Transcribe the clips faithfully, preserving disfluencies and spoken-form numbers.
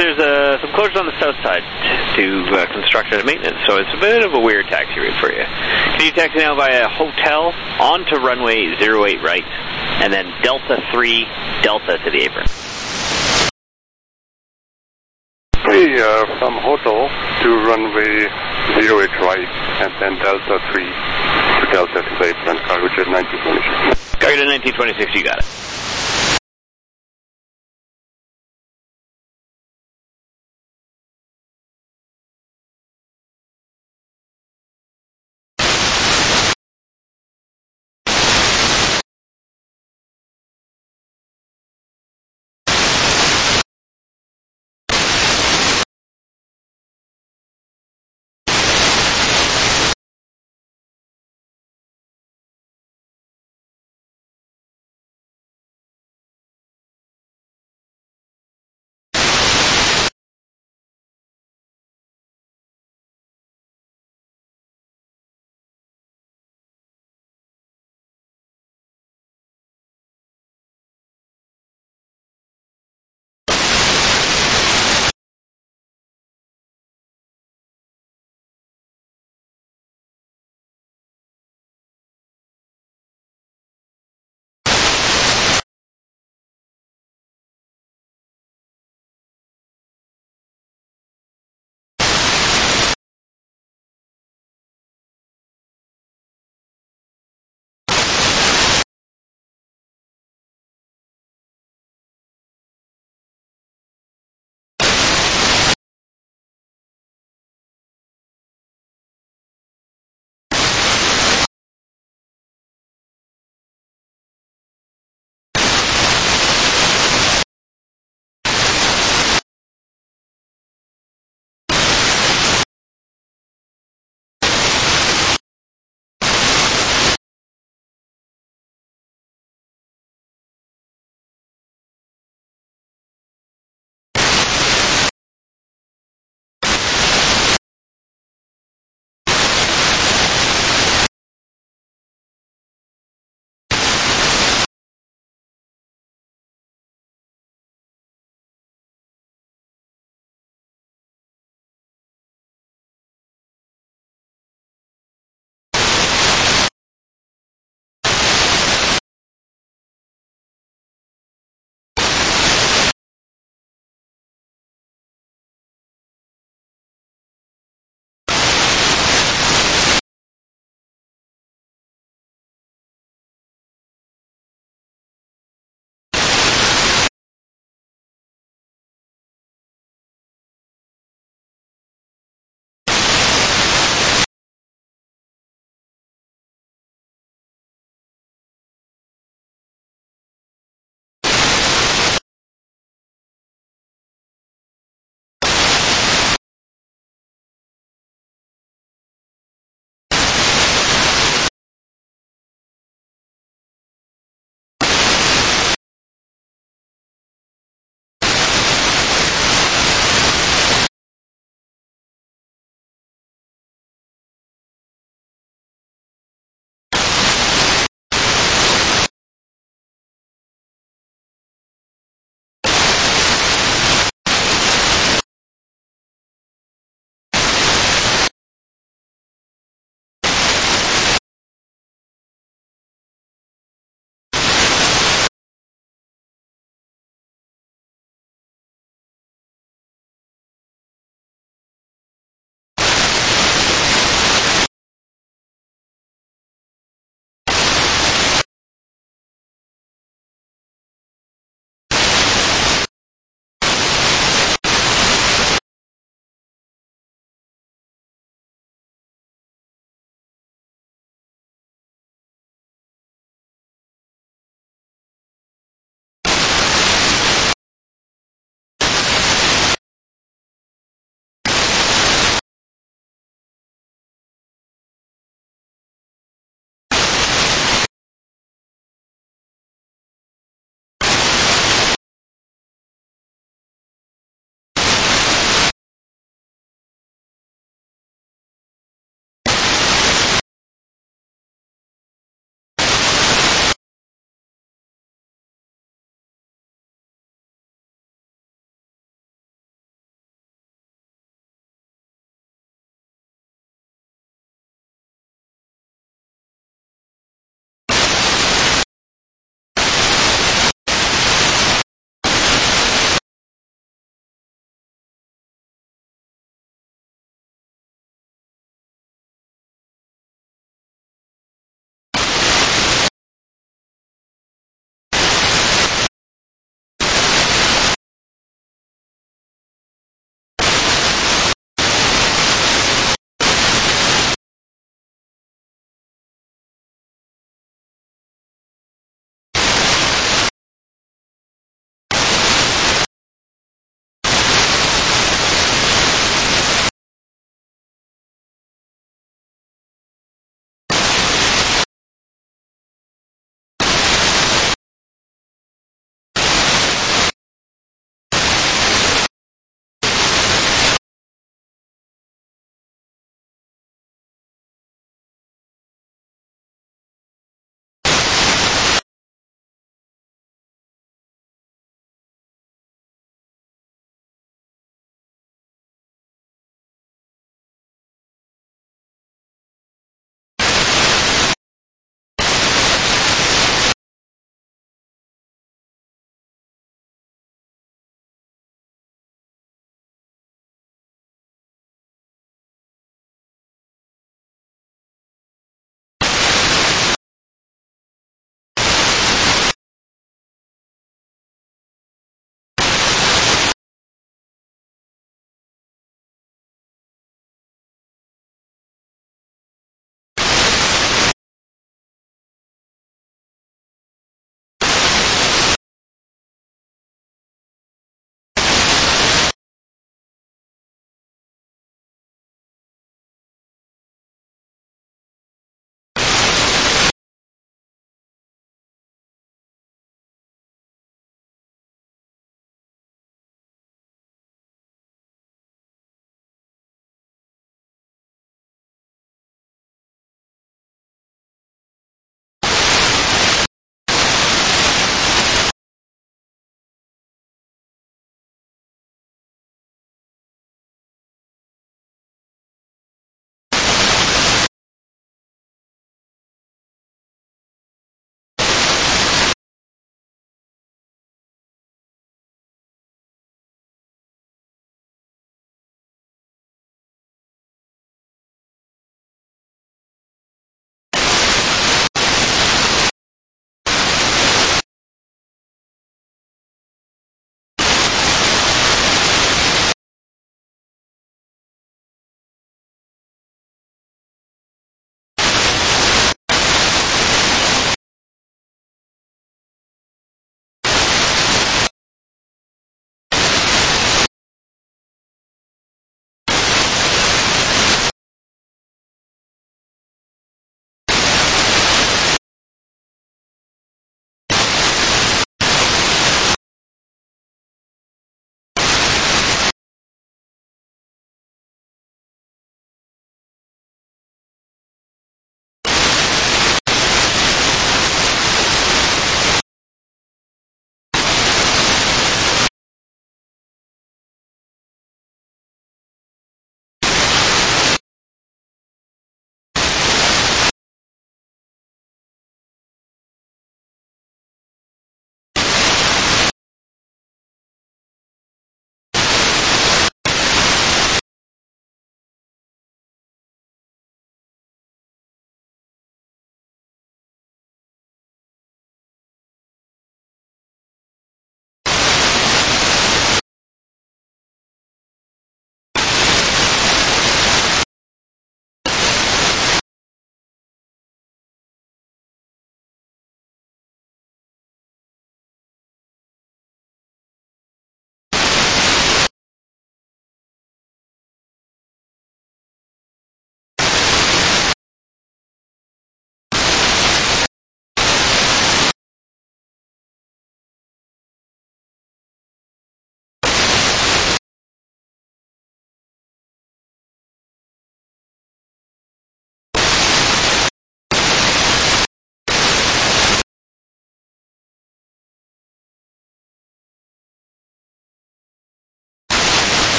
there's uh, some closures on the south side to uh, construction and maintenance, so it's a bit of a weird taxi route for you. Can you taxi now via hotel onto runway zero eight right, and then Delta three Delta to the apron. Hey, uh, from hotel to runway zero eight right, and then Delta three to Delta to the apron, cargo jet nineteen twenty-six. Cargo jet nineteen twenty-six, you got it.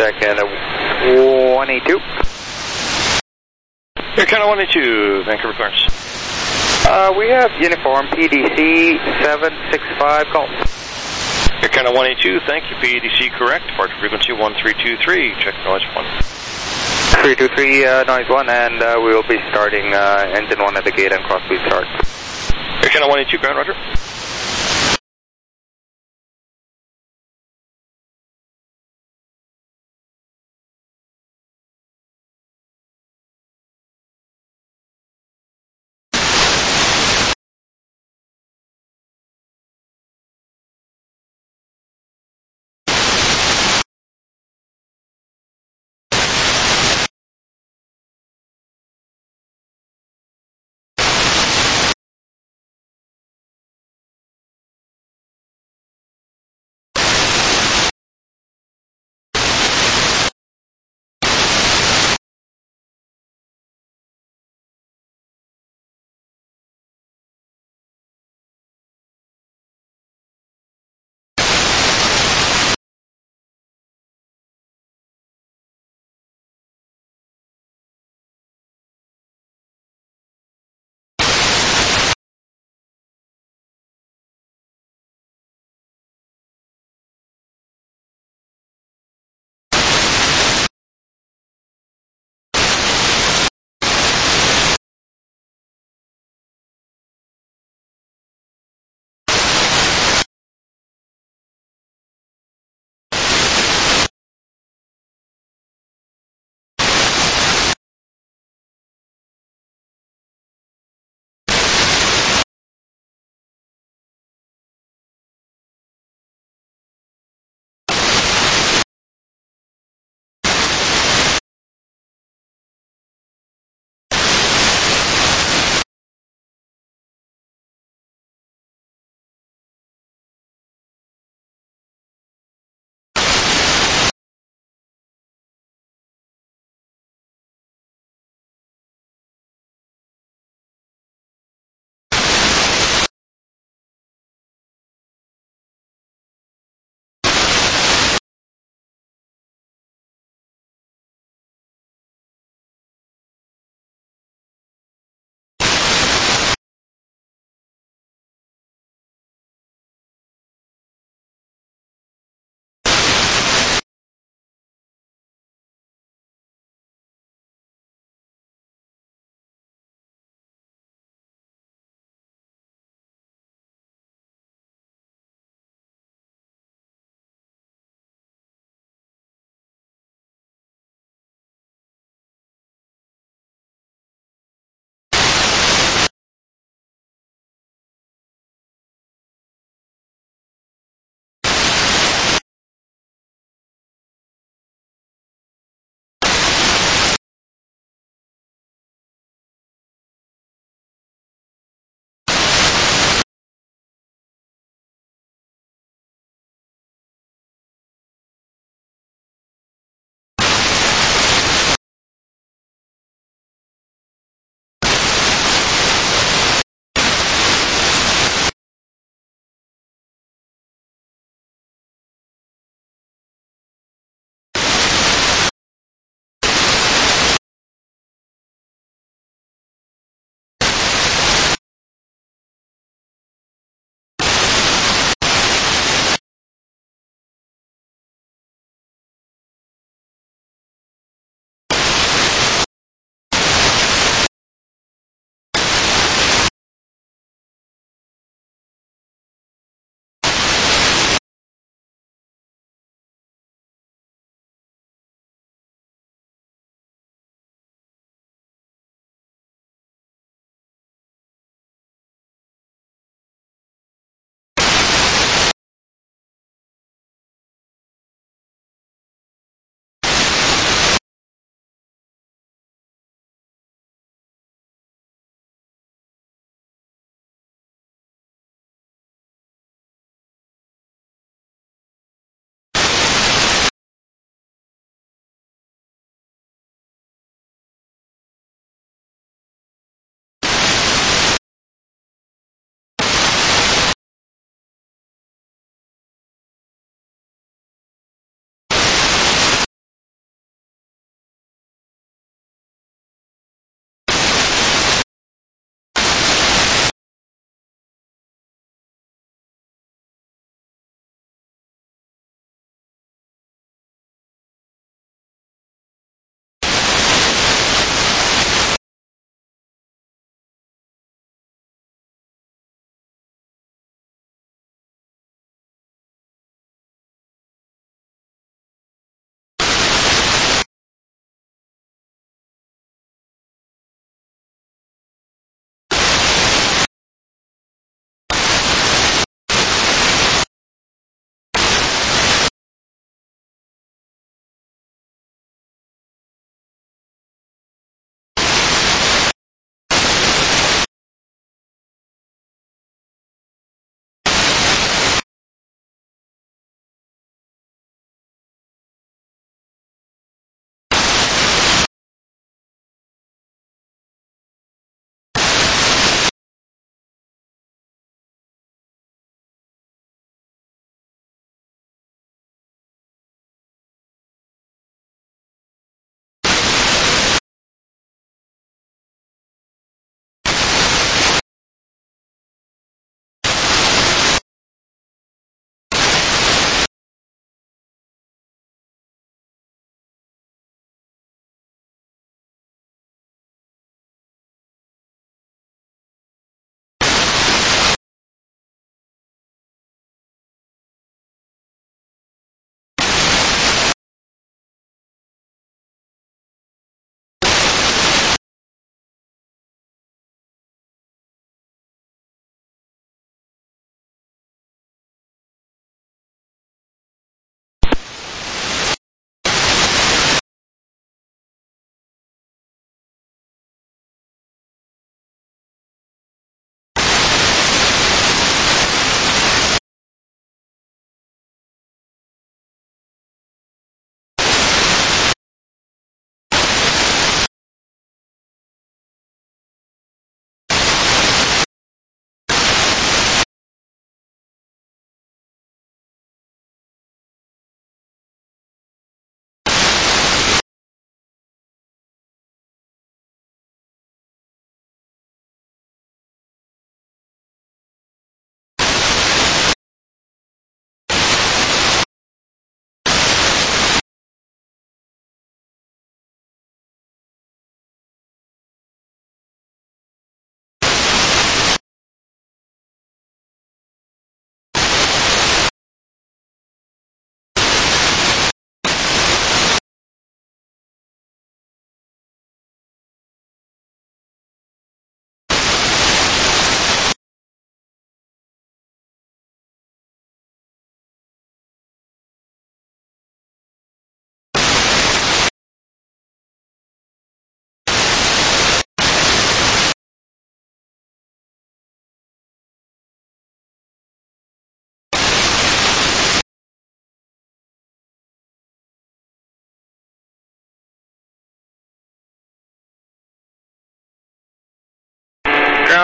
second, one eighty-two. Air Canada one eighty-two, Vancouver clearance. Uh, we have uniform P D C seven six five, call. Air Canada one eighty-two, thank you, P D C correct, departure frequency one three two three, check noise one. three two three, uh, noise one, and uh, we will be starting uh, engine one at the gate and cross speed start. Air Canada one eighty-two, ground roger.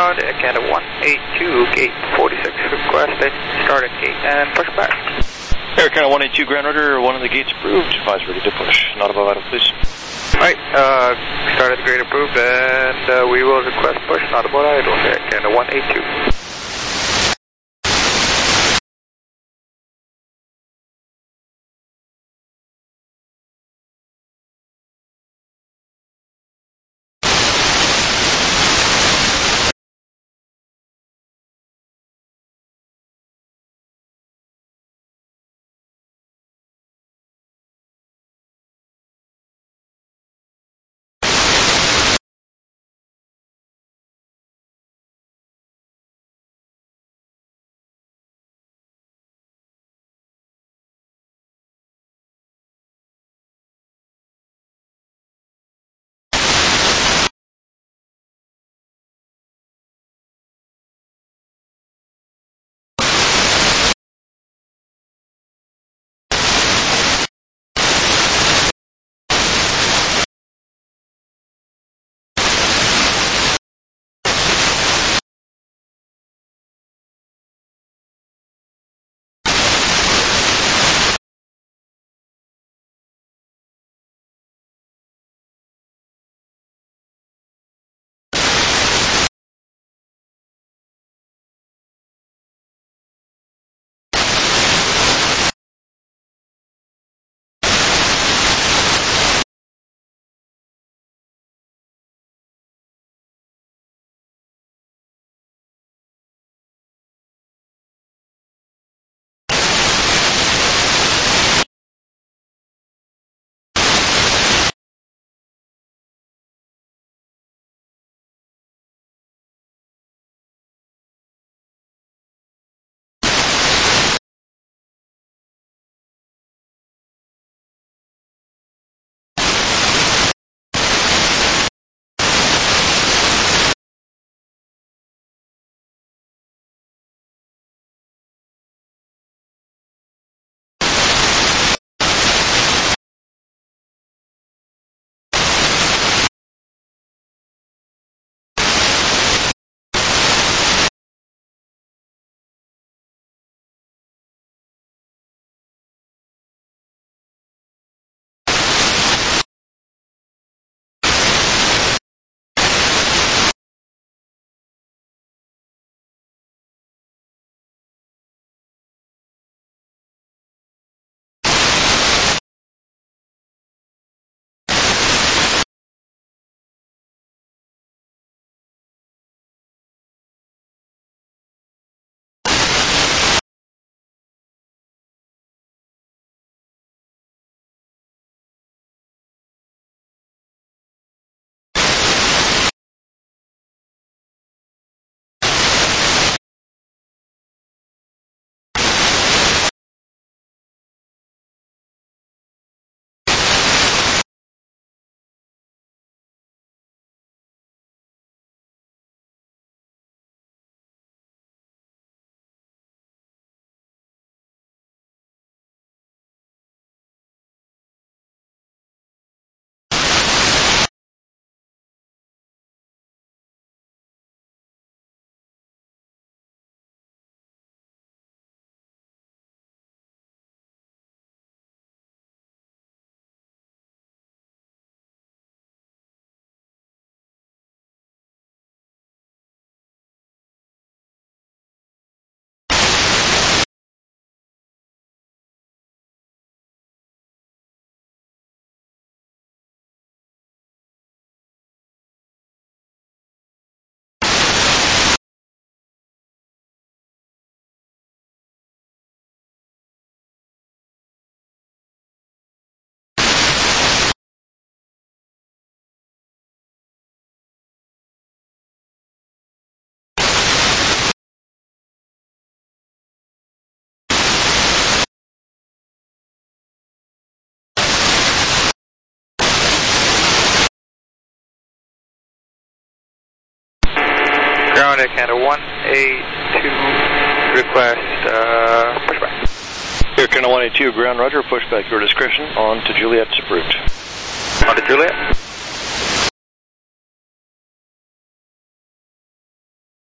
Ground, Air Canada one eight two, gate forty-six, request a start at gate and push back. Air Canada one eight two, Ground Order, one of the gates approved. Advise ready to push. Not above idle, please. Alright, uh, start at the gate approved, and uh, we will request push, not about idle. Air Canada one eight two. Ground Air Canada one eight two, request uh, pushback. Air Canada one eight two, ground roger, pushback your discretion, on to Juliet's approved. On to Juliet.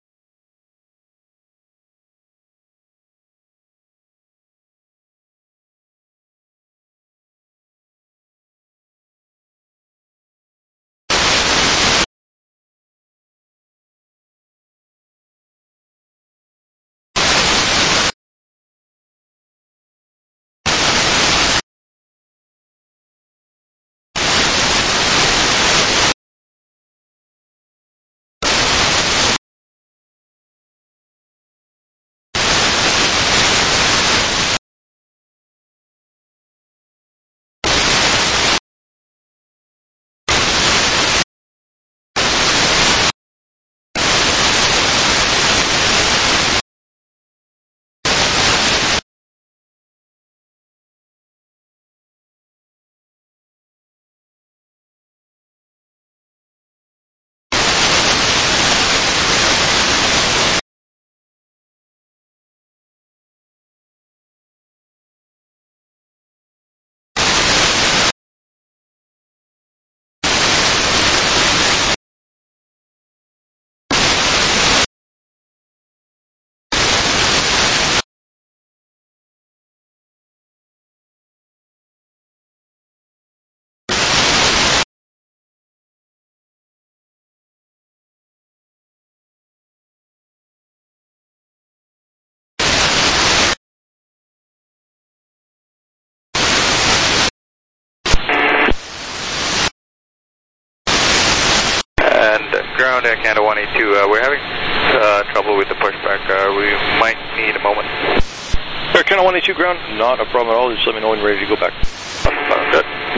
ground at Canada one eight two. Uh, we're having uh, trouble with the pushback. Uh, we might need a moment. Air Canada one eight two ground, not a problem at all. Just let me know when you're ready to go back. Sounds good.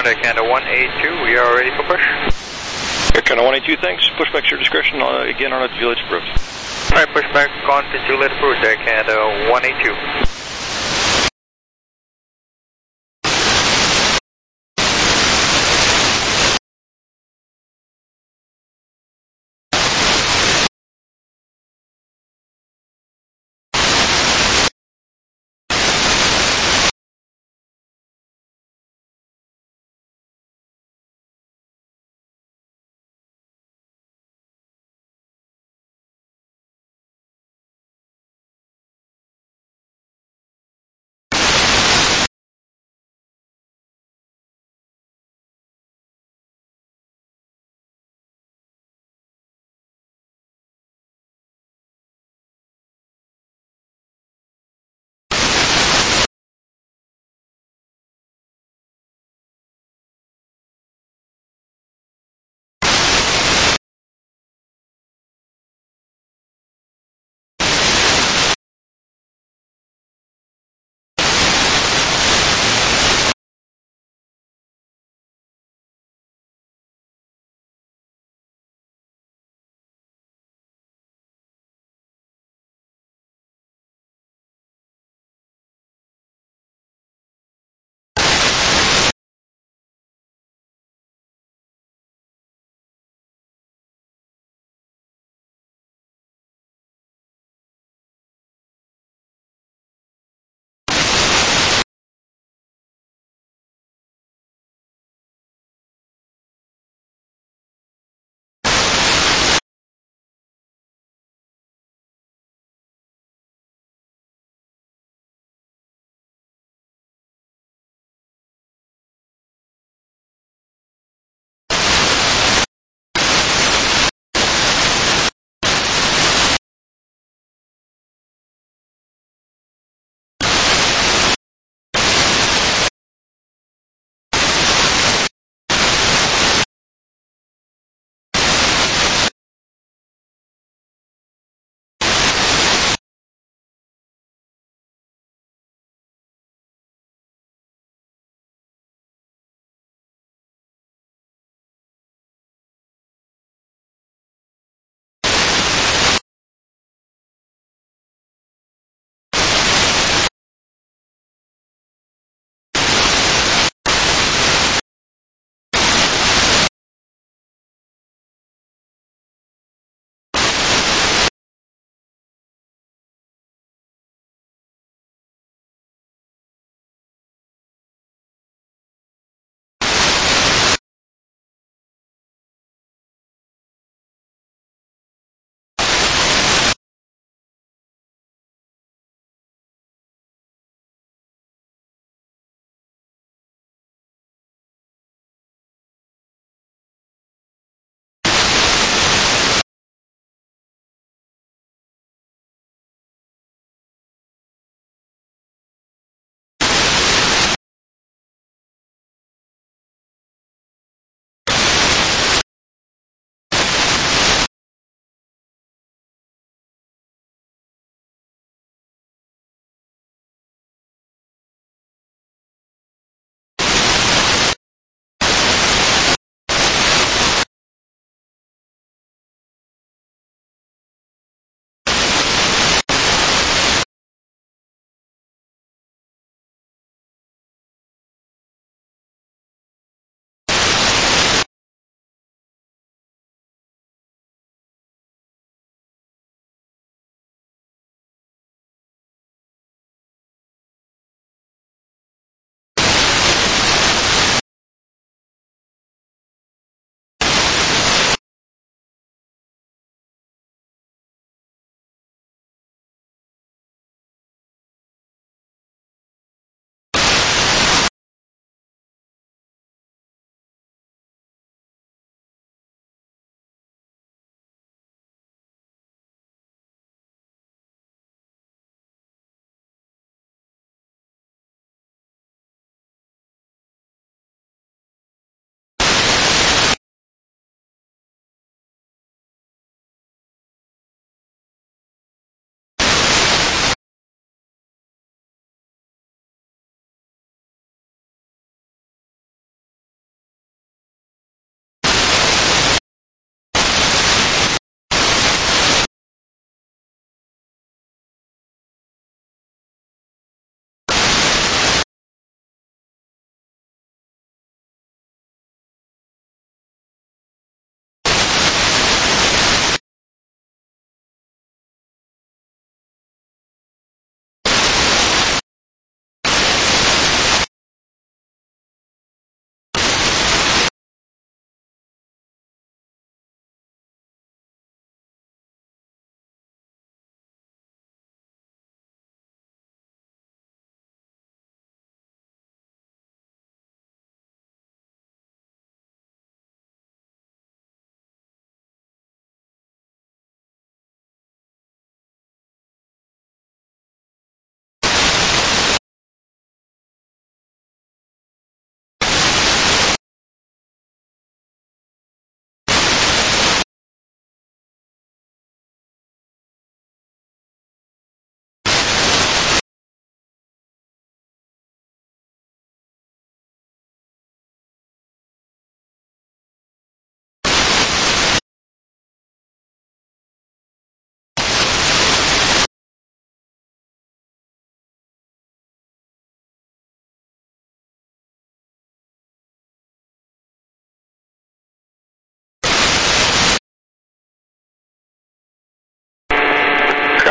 ground, Air Canada one eight two, we are ready for push. Air Canada one eight two, thanks. Pushback's your discretion, uh, again on a Juliet approved. Alright, pushback on to Juliet approved, Air Canada one eight two.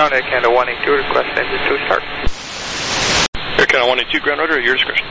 Ground Air Canada one eight two, request engine two start. Air Canada one eight two, ground order, at your discretion.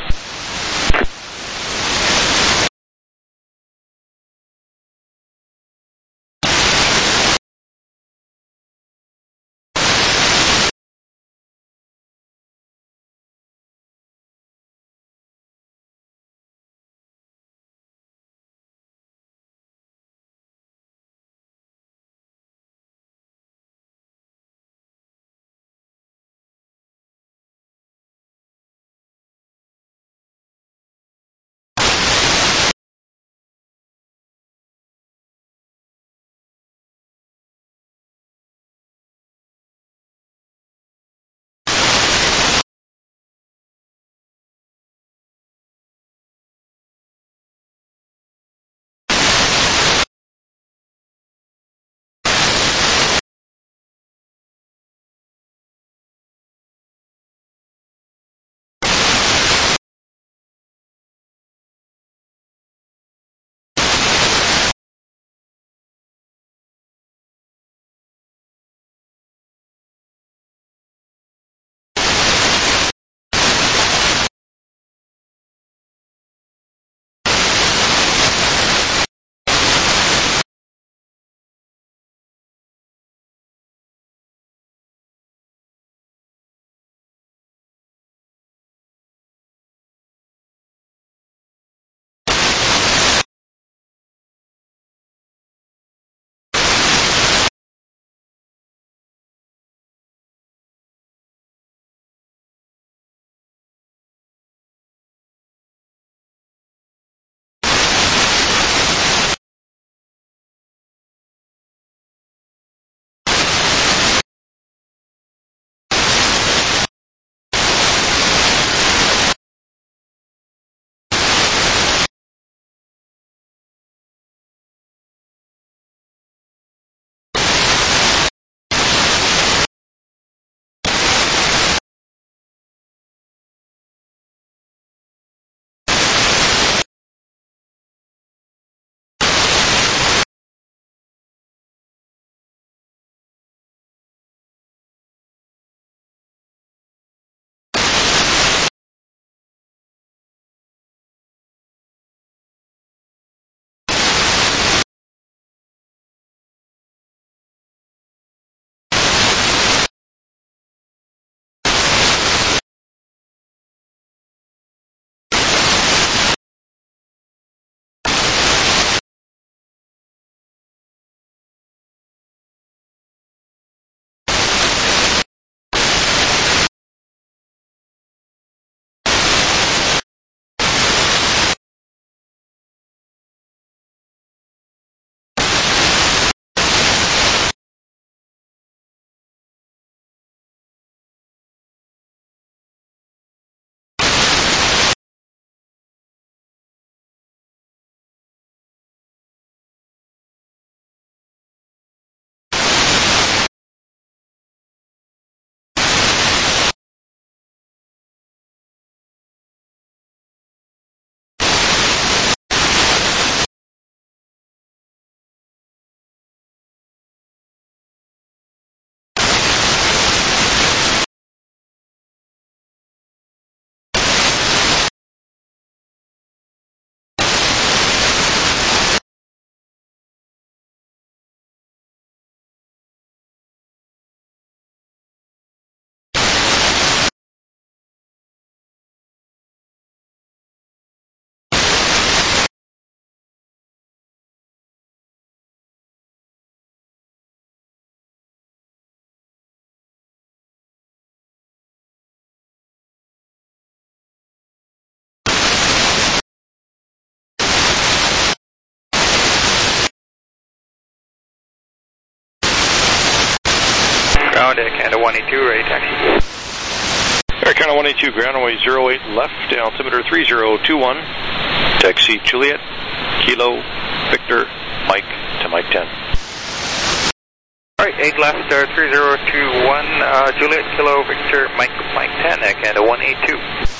Ground Air Canada one eight two, ready taxi. Air Canada one eight two, ground runway zero eight left, altimeter three zero two one. Taxi Juliet, Kilo, Victor, Mike to Mike ten. Alright, eight left, uh, three zero two one, uh, Juliet, Kilo, Victor, Mike, Mike ten, Air Canada one eight two.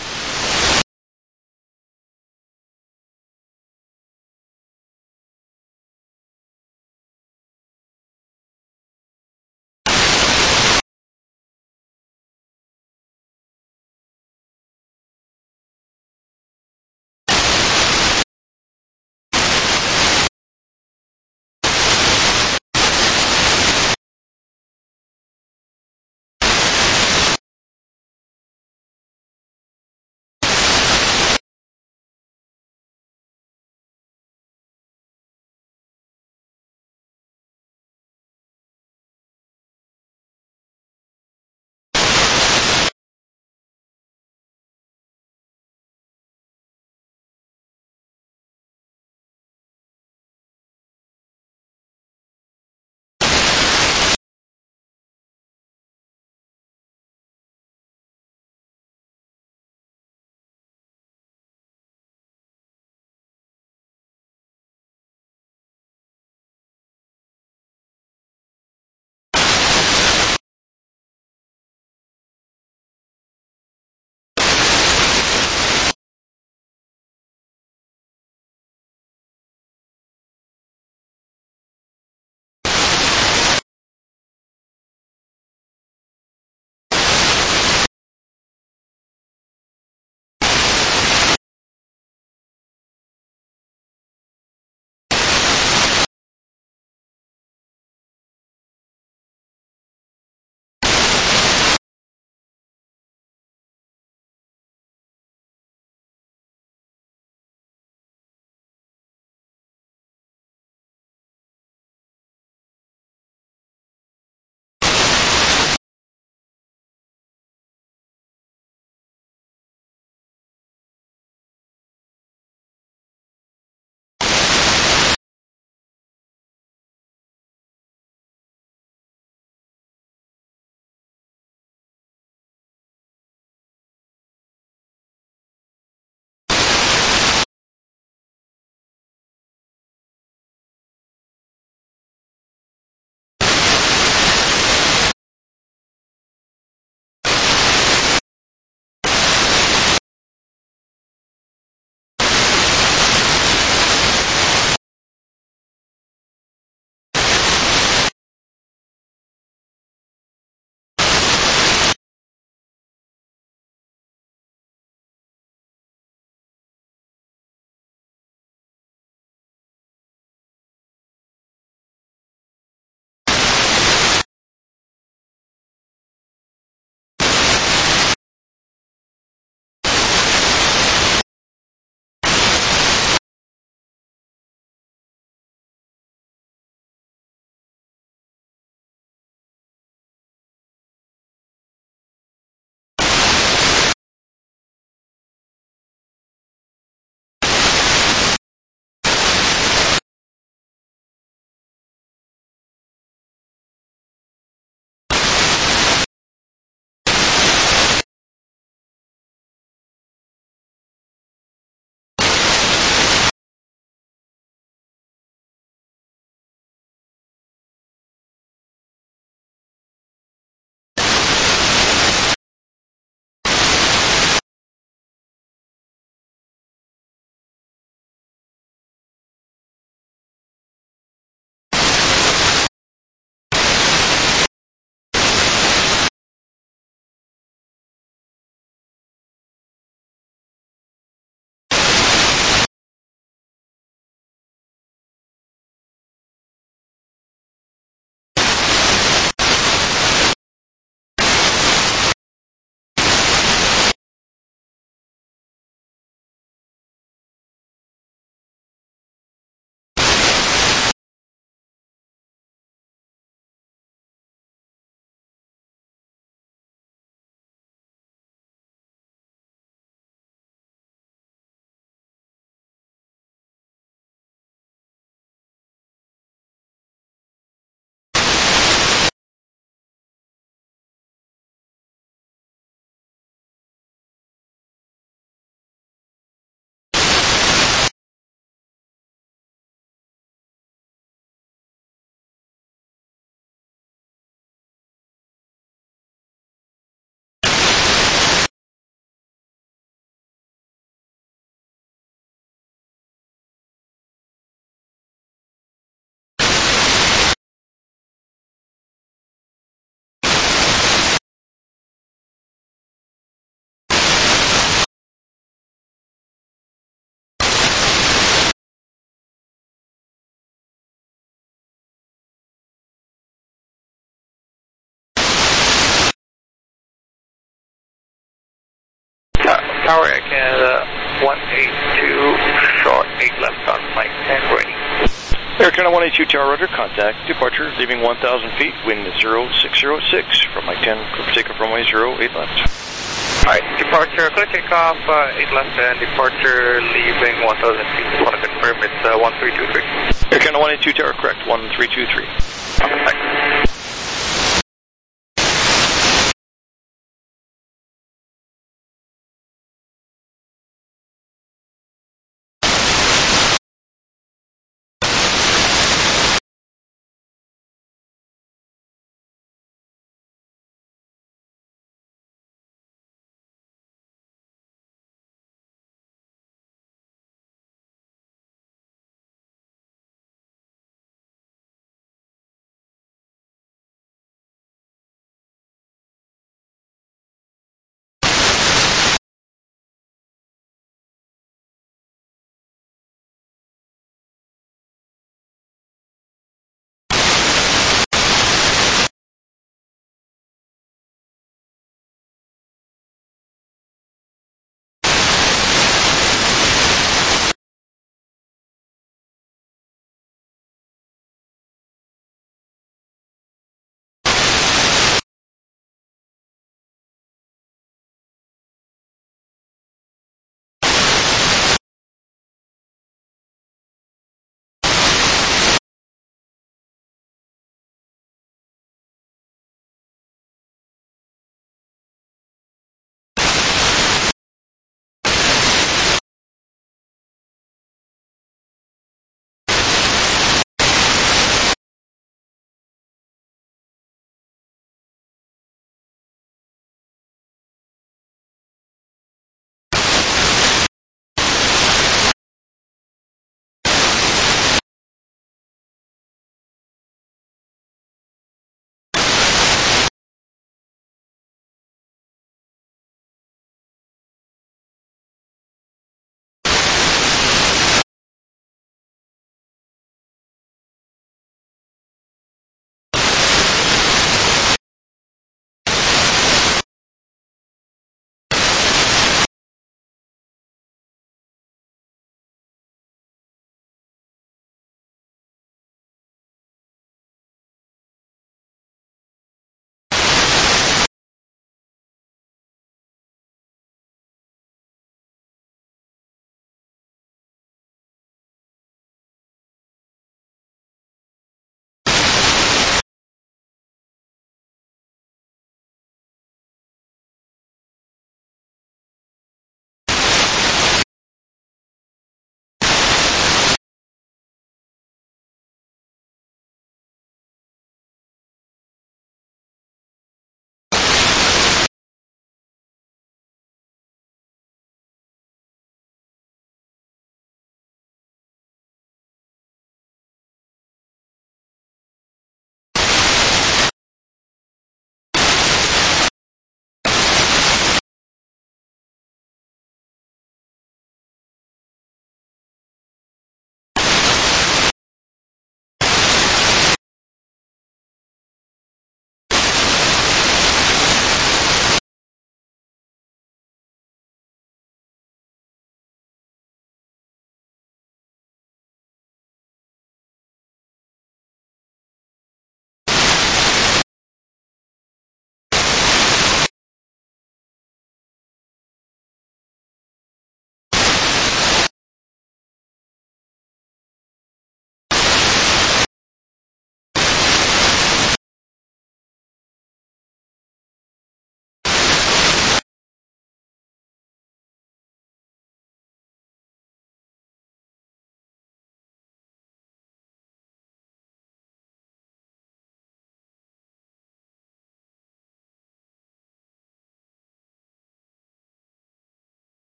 Tower Air Canada one eighty-two, short eight left on Mike ten ready. Air Canada one eighty-two Tower Rudder, contact departure, leaving one thousand feet, wind zero six zero six, from Mike ten, clear for takeoff runway zero eight left. Alright, departure, clear takeoff, uh, eight left, and departure leaving one thousand feet. Just want to confirm it's uh, one three two three. Air Canada one eighty-two Tower, correct, one three two three. Thanks.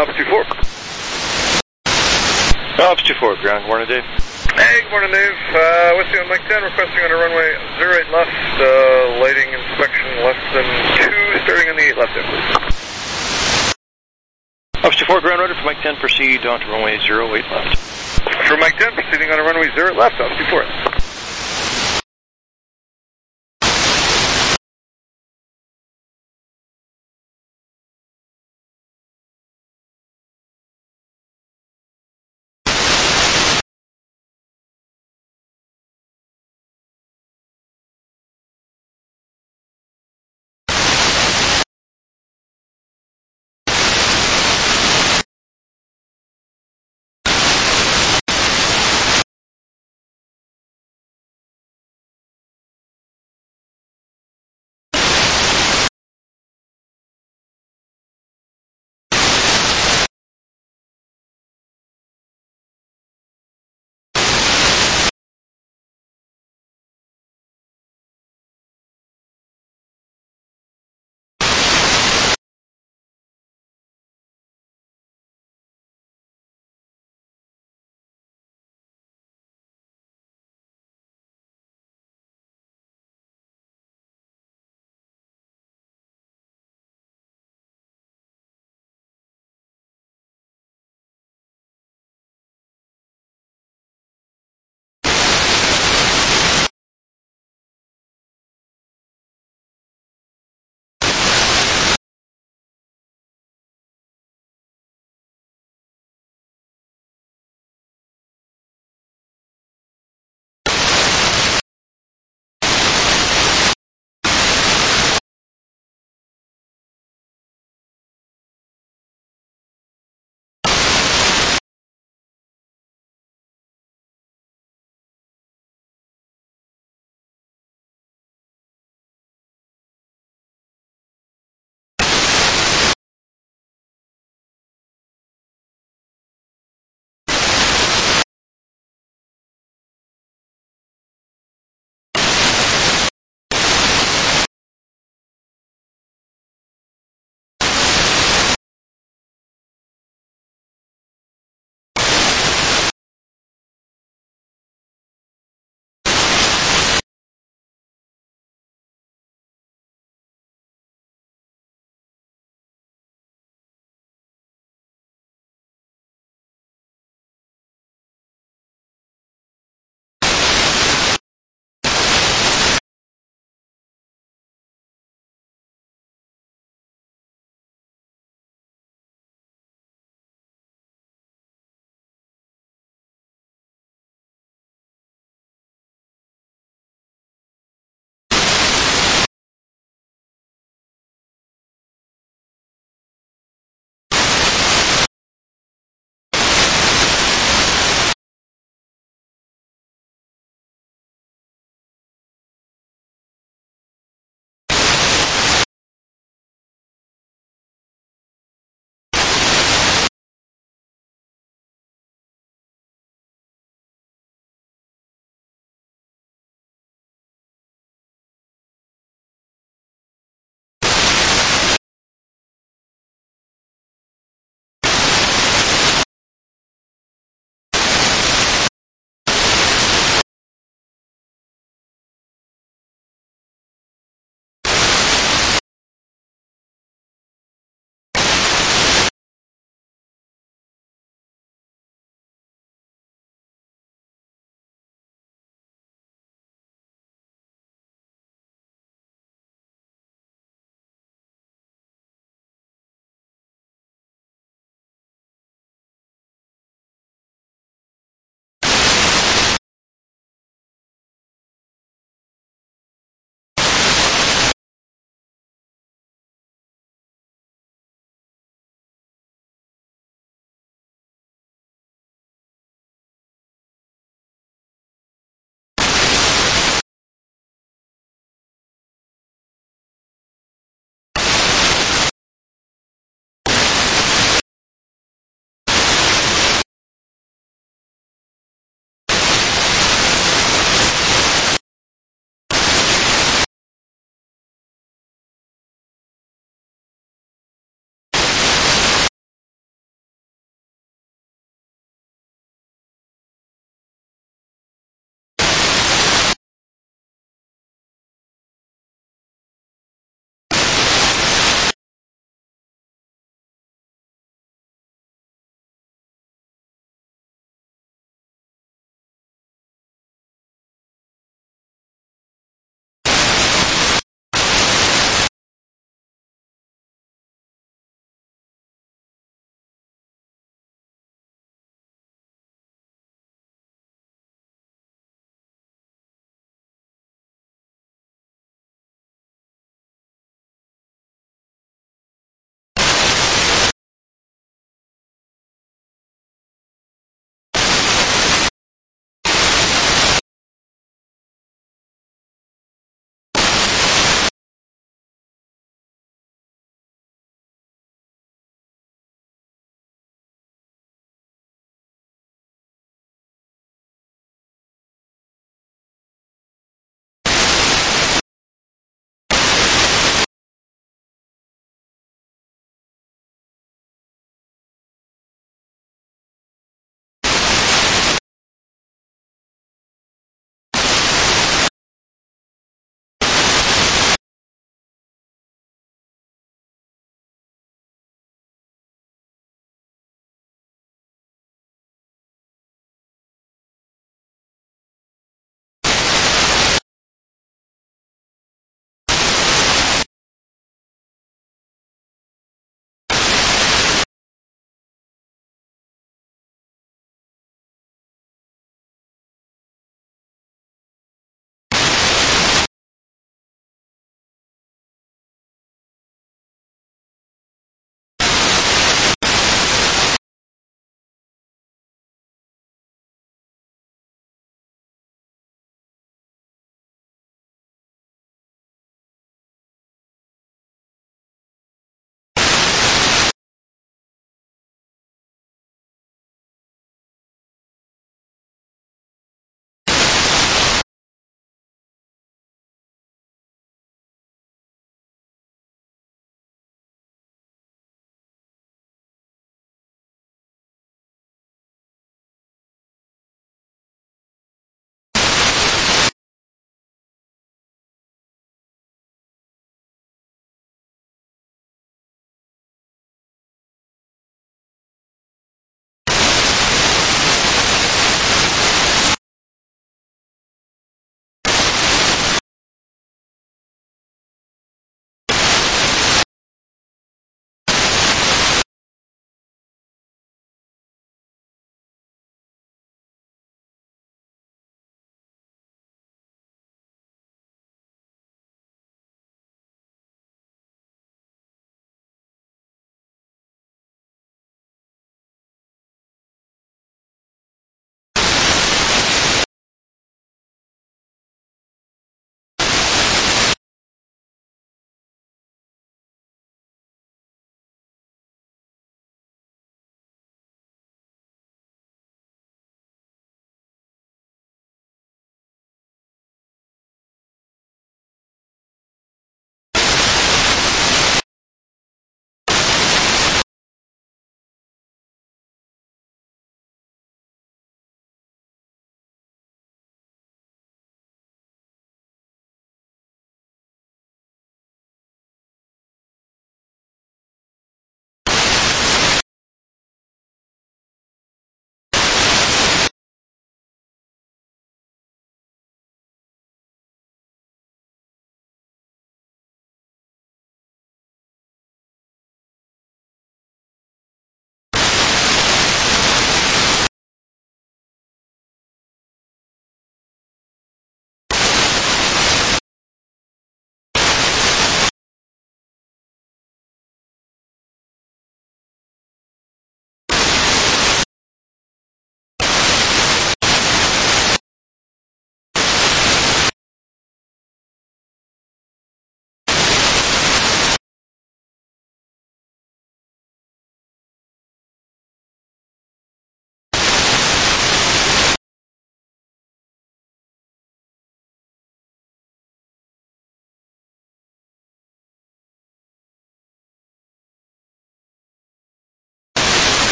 Alpha two four. Alpha two four, ground. Morning, Dave. Hey, good morning, Dave. Uh, Whiskey on Mike ten, requesting on a runway zero eight left, uh, lighting inspection less than two, starting on the eight left, please. Alpha two four, ground order for Mike ten, proceed on to runway zero eight left. For Mike ten, proceeding on a runway zero eight left, Alpha two four.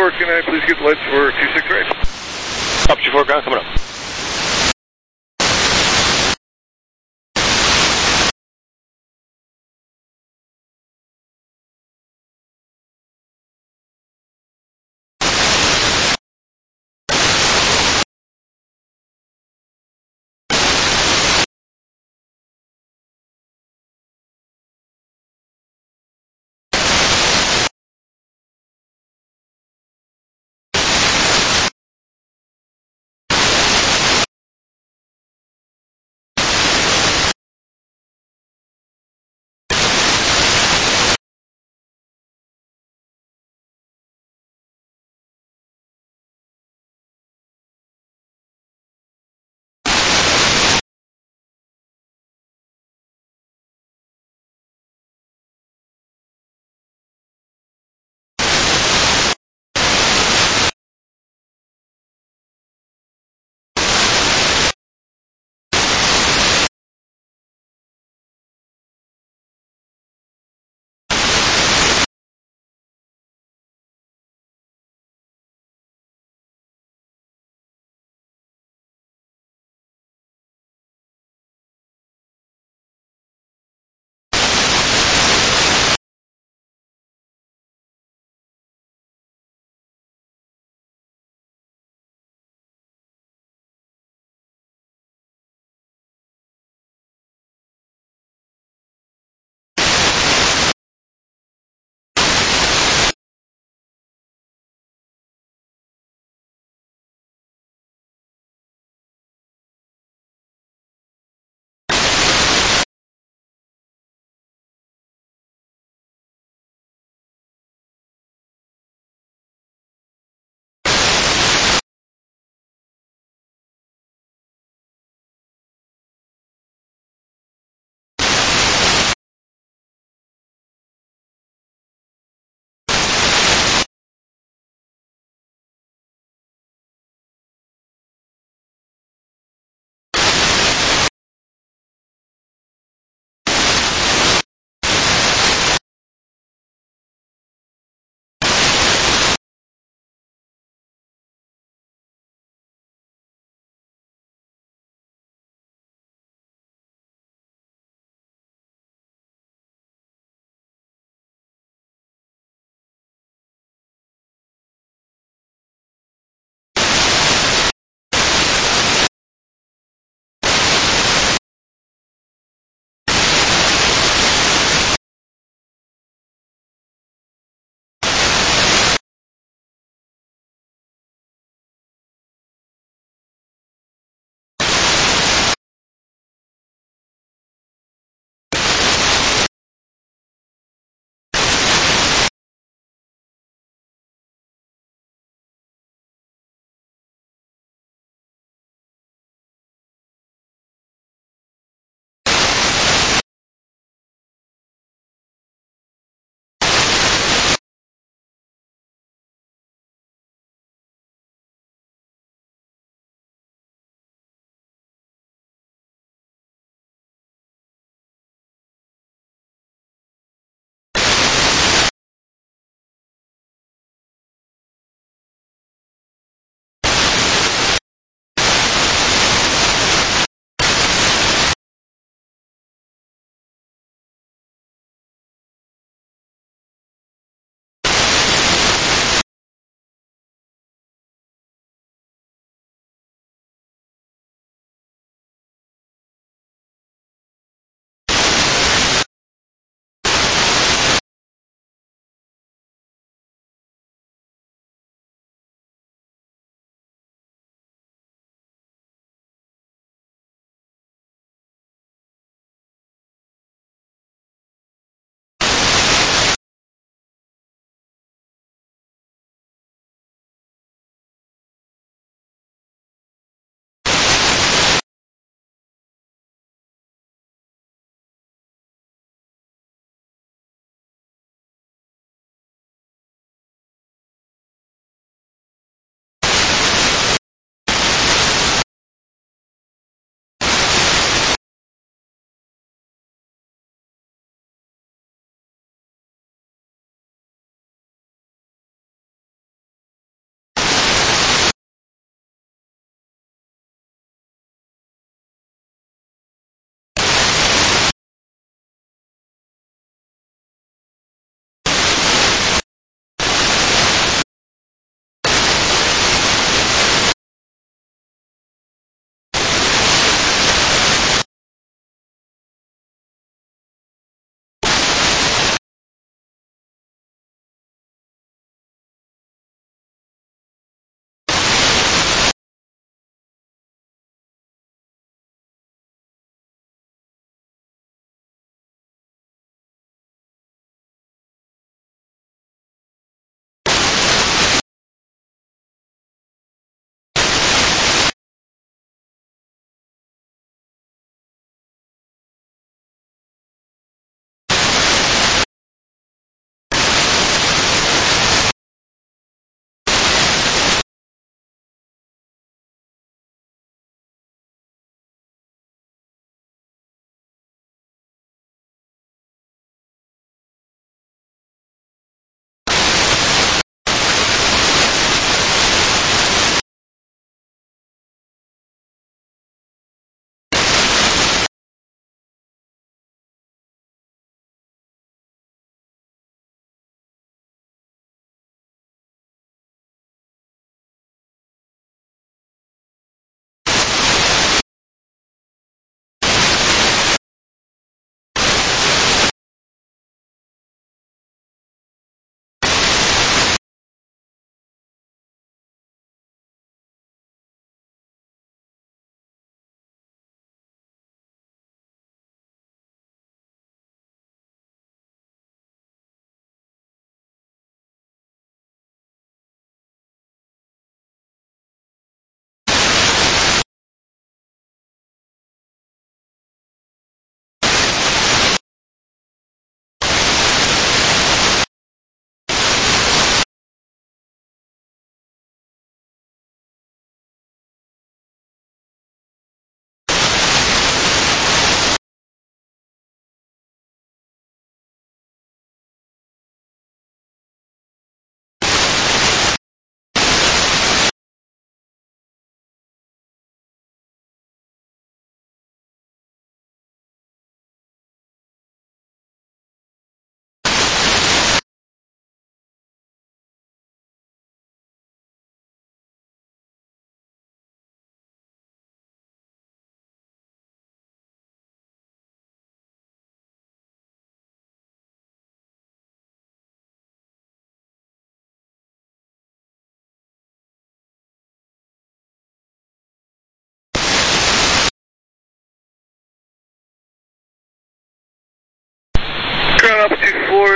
four, can I please get the lights for two six right? Up two four, ground, coming up.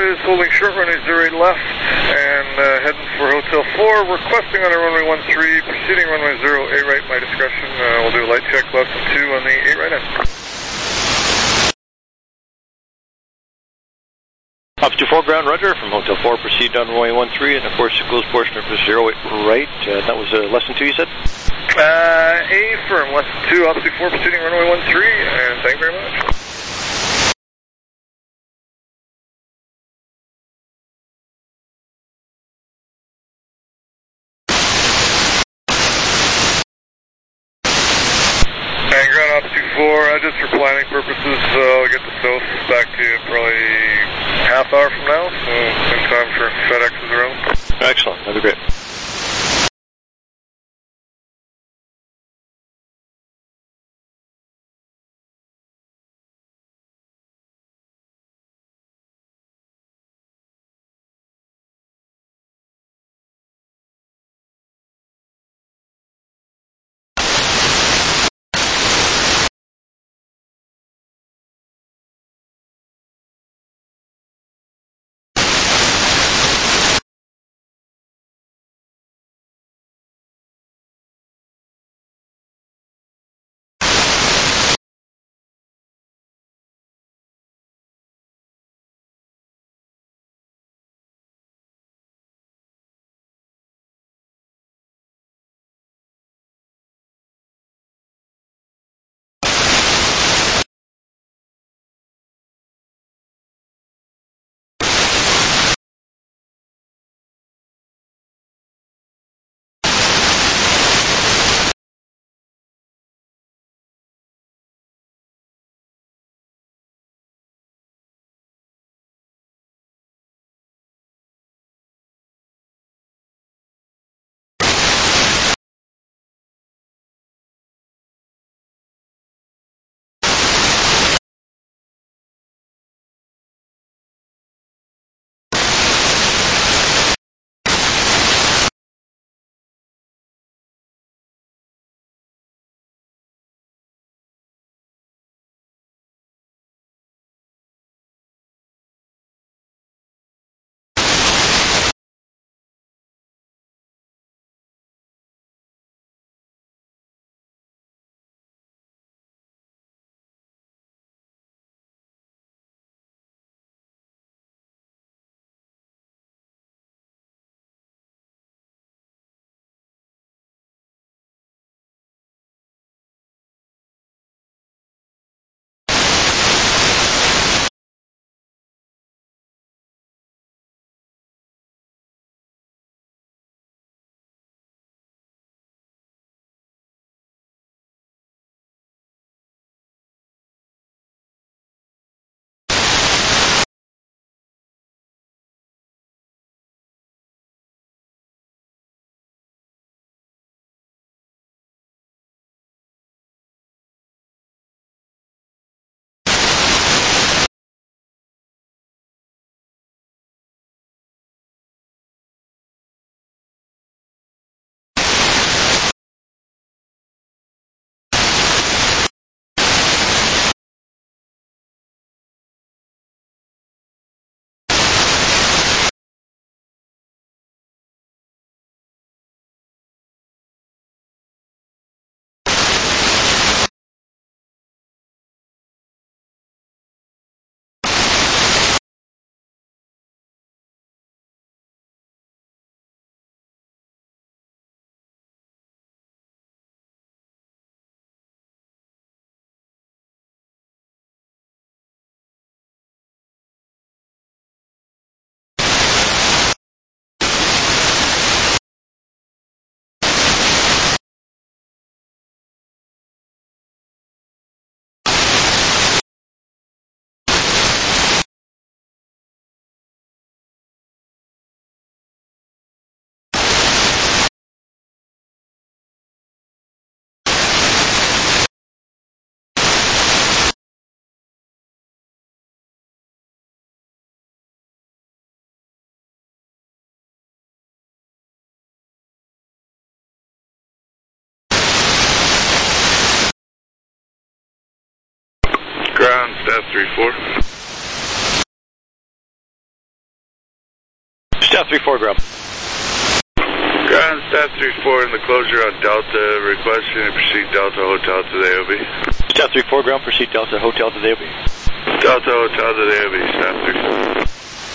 is holding short runway zero eight left and uh, heading for Hotel four, requesting on a runway one three, proceeding runway zero eight right, my discretion. Uh, we'll do a light check, less than two on the eight right end. Altitude four, ground Roger, from Hotel four, proceed on runway one three, and of course the closed portion of the zero eight right. Uh, that was uh, less than two, you said? Uh, A firm, less than two, altitude four, proceeding runway one three, and thank you very much. And ground altitude four, uh, just for planning purposes, uh, I'll get the south back to you probably half hour from now, so in time for FedEx is around. Excellent, that'd be great. Ground, staff three four. Staff three four, ground. Ground, Staff three four in the closure on Delta, requesting to proceed Delta Hotel to the A O B. Staff three four, ground, proceed Delta Hotel to the A O B. Delta Hotel to the A O B, Staff three four.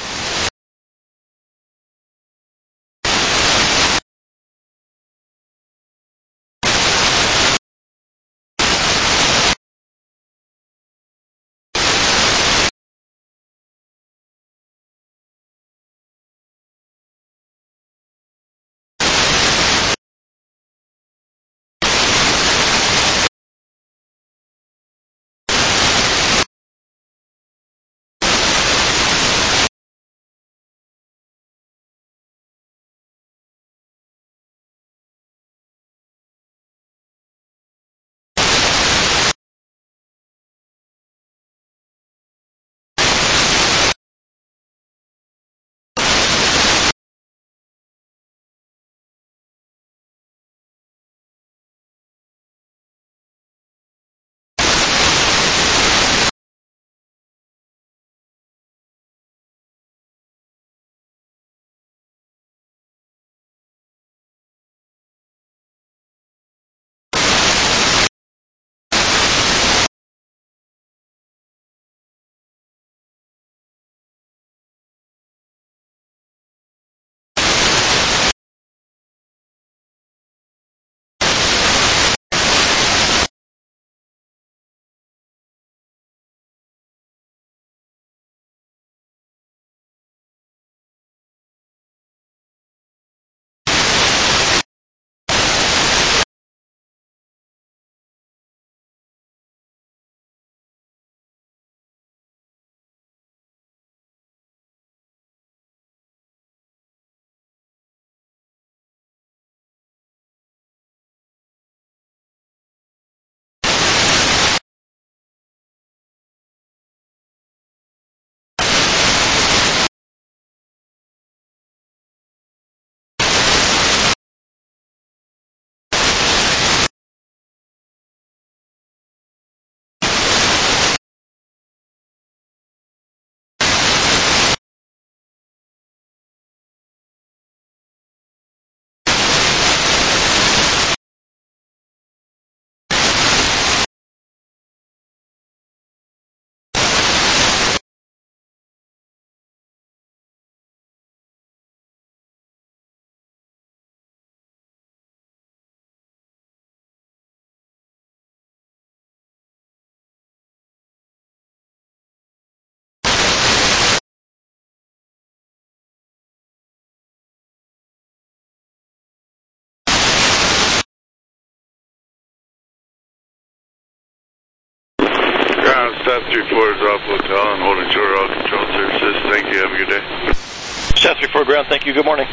Staff three four is off hotel and holding short all control services. Thank you. Have a good day. Staff three four, ground. Thank you. Good morning.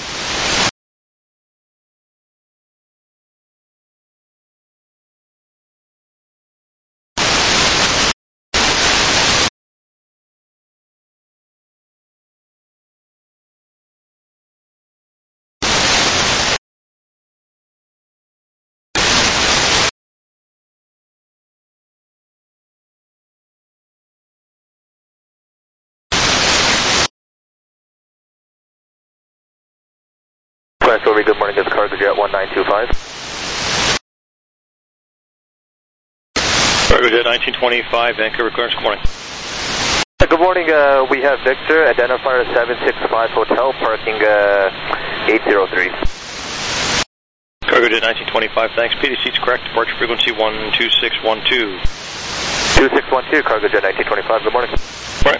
Good morning, it's Cargo Jet one nine two five. Cargo Jet nineteen twenty-five, Vancouver clearance, good morning. Good morning, uh, we have Victor, identifier seven six five Hotel, parking uh, eight zero three. Cargo Jet nineteen twenty-five, thanks. P D C's correct, departure frequency one two six one two. two six one two, Cargo Jet nineteen twenty-five, good morning. Morning.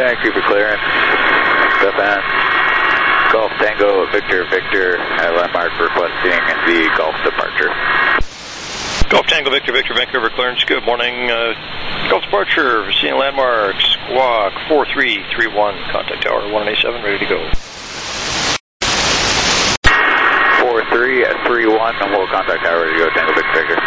Thank you for clearance. Step in. Golf Tango Victor Victor at landmark requesting the Golf departure. Golf Tango Victor Victor Vancouver clearance. Good morning. Uh, Golf departure. Seeing landmark. Squawk four three three one. Contact tower one eight seven. Ready to go. four three three one. And we'll contact tower. Ready to go. Tango Victor Victor.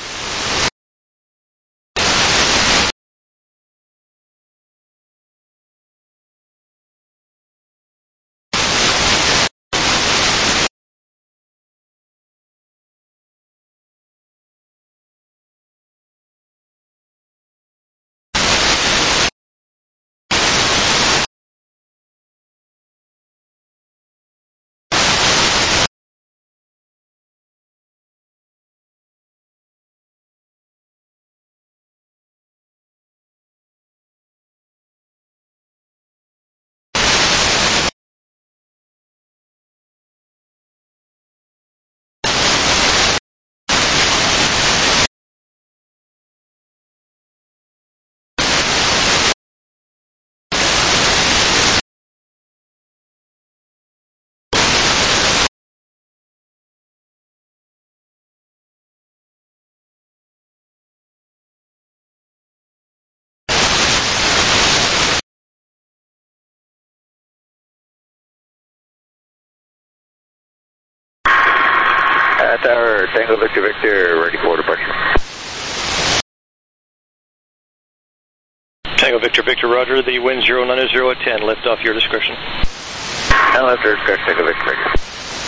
At tower, Tango Victor Victor, ready for departure. Tango Victor Victor Roger, the wind zero nine zero at ten, lift off your discretion. And left your discretion, Tango Victor Victor.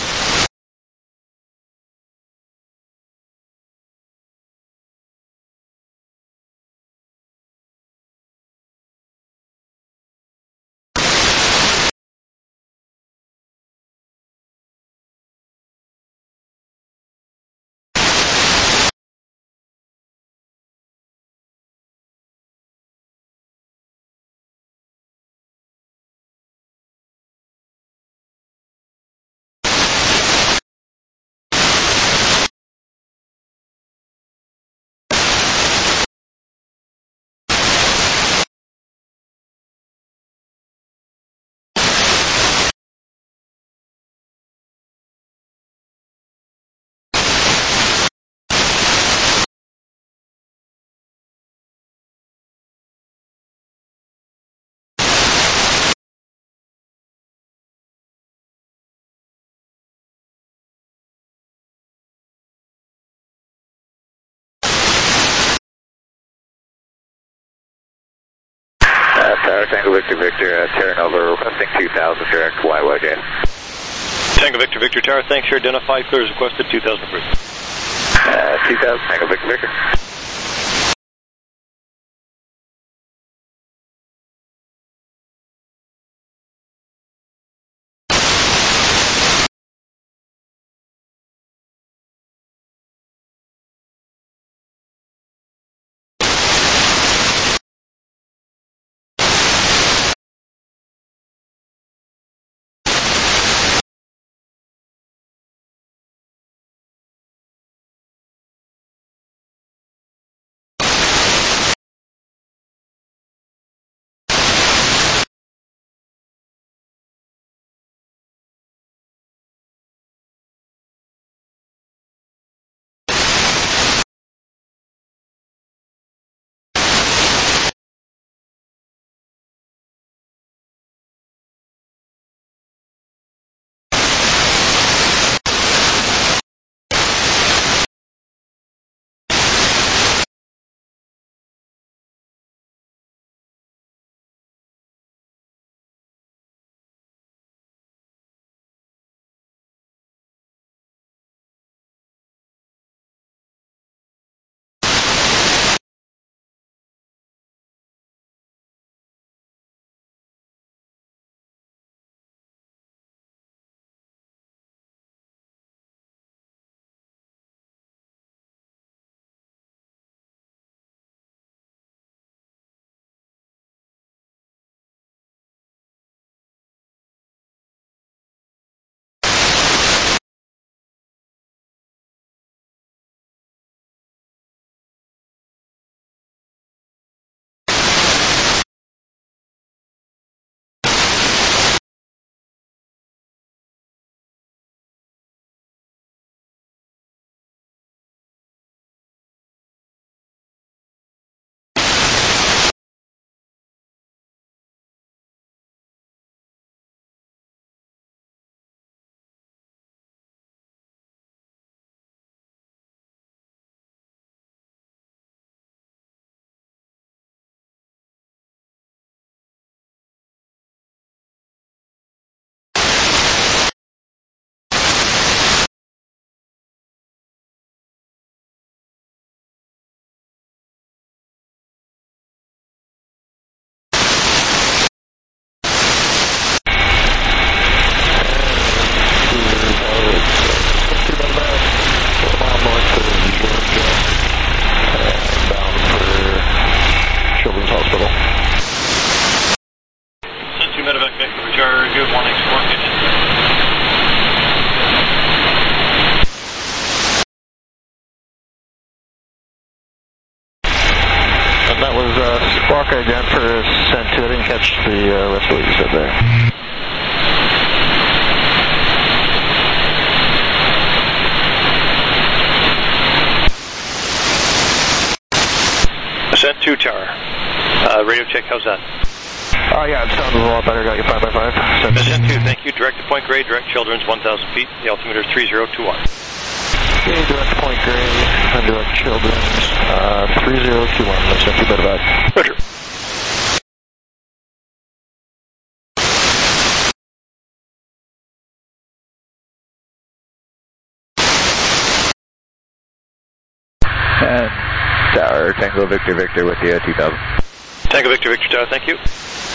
Tower, Tango Victor Victor, uh, Terra Nova, requesting two thousand direct Y Y J. Tango Victor Victor Tower, thanks for identified, clears requested two thousand approved. Uh, two thousand, Tango Victor Victor. good, one export, good. And that was uh, squawk again for sent two. I didn't catch the uh, rest of what you said there. Ascent two tower. Uh, radio check, how's that? Oh yeah, it sounds a lot better. Got you five by five. Send Ascent two, thank you. Direct to Point Grey, direct Children's, one thousand feet. The altimeter three zero two one. Okay, direct Point Grey and direct Children's, uh, three zero two one. Let's send you better back. Roger. And Tower, Tango Victor Victor with the uh, two thousand. Tango Victor Victor Tower, thank you.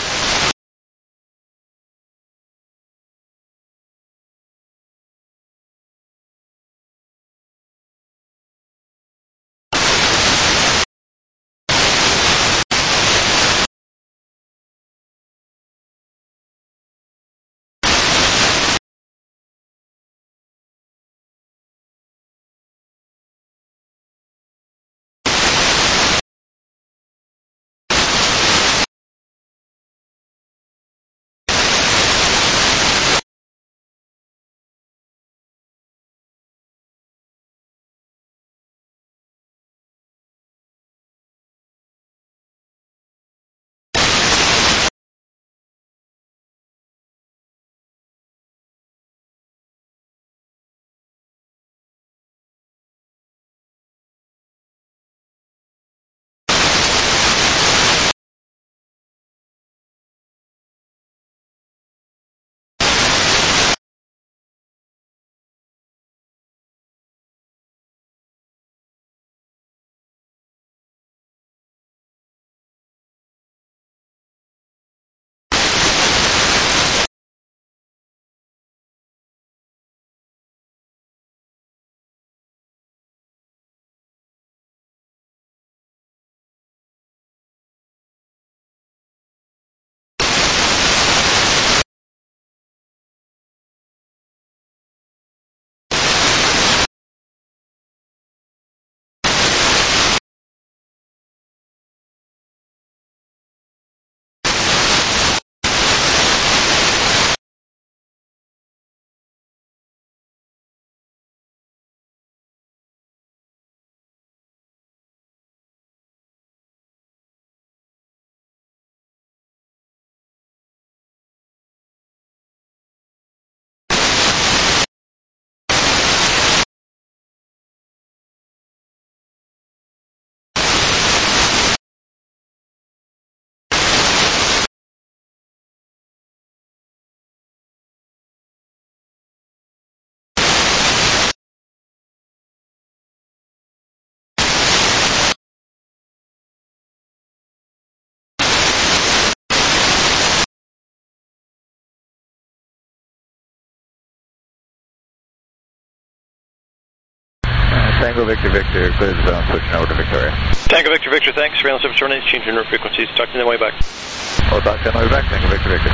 Tango Victor Victor, clear the zone, switching over to Victoria. Tango Victor Victor, thanks. Surveillance of attorneys, changing their frequencies. Talk to you on the way back. We'll talk to you on the way back. Tango Victor Victor.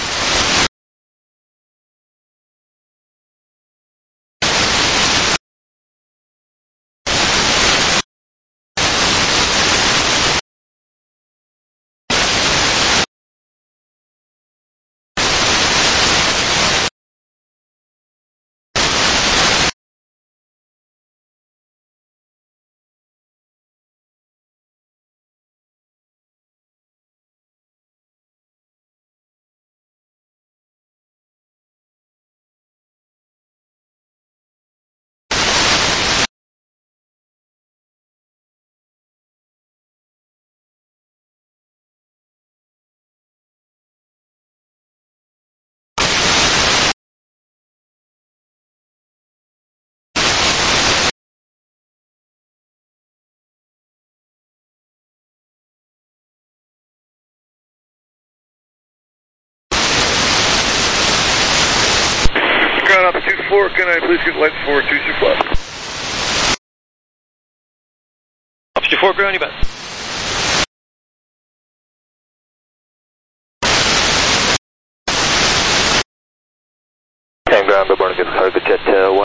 Altitude four, can I please get light for two six left? Altitude four, ground, you bet.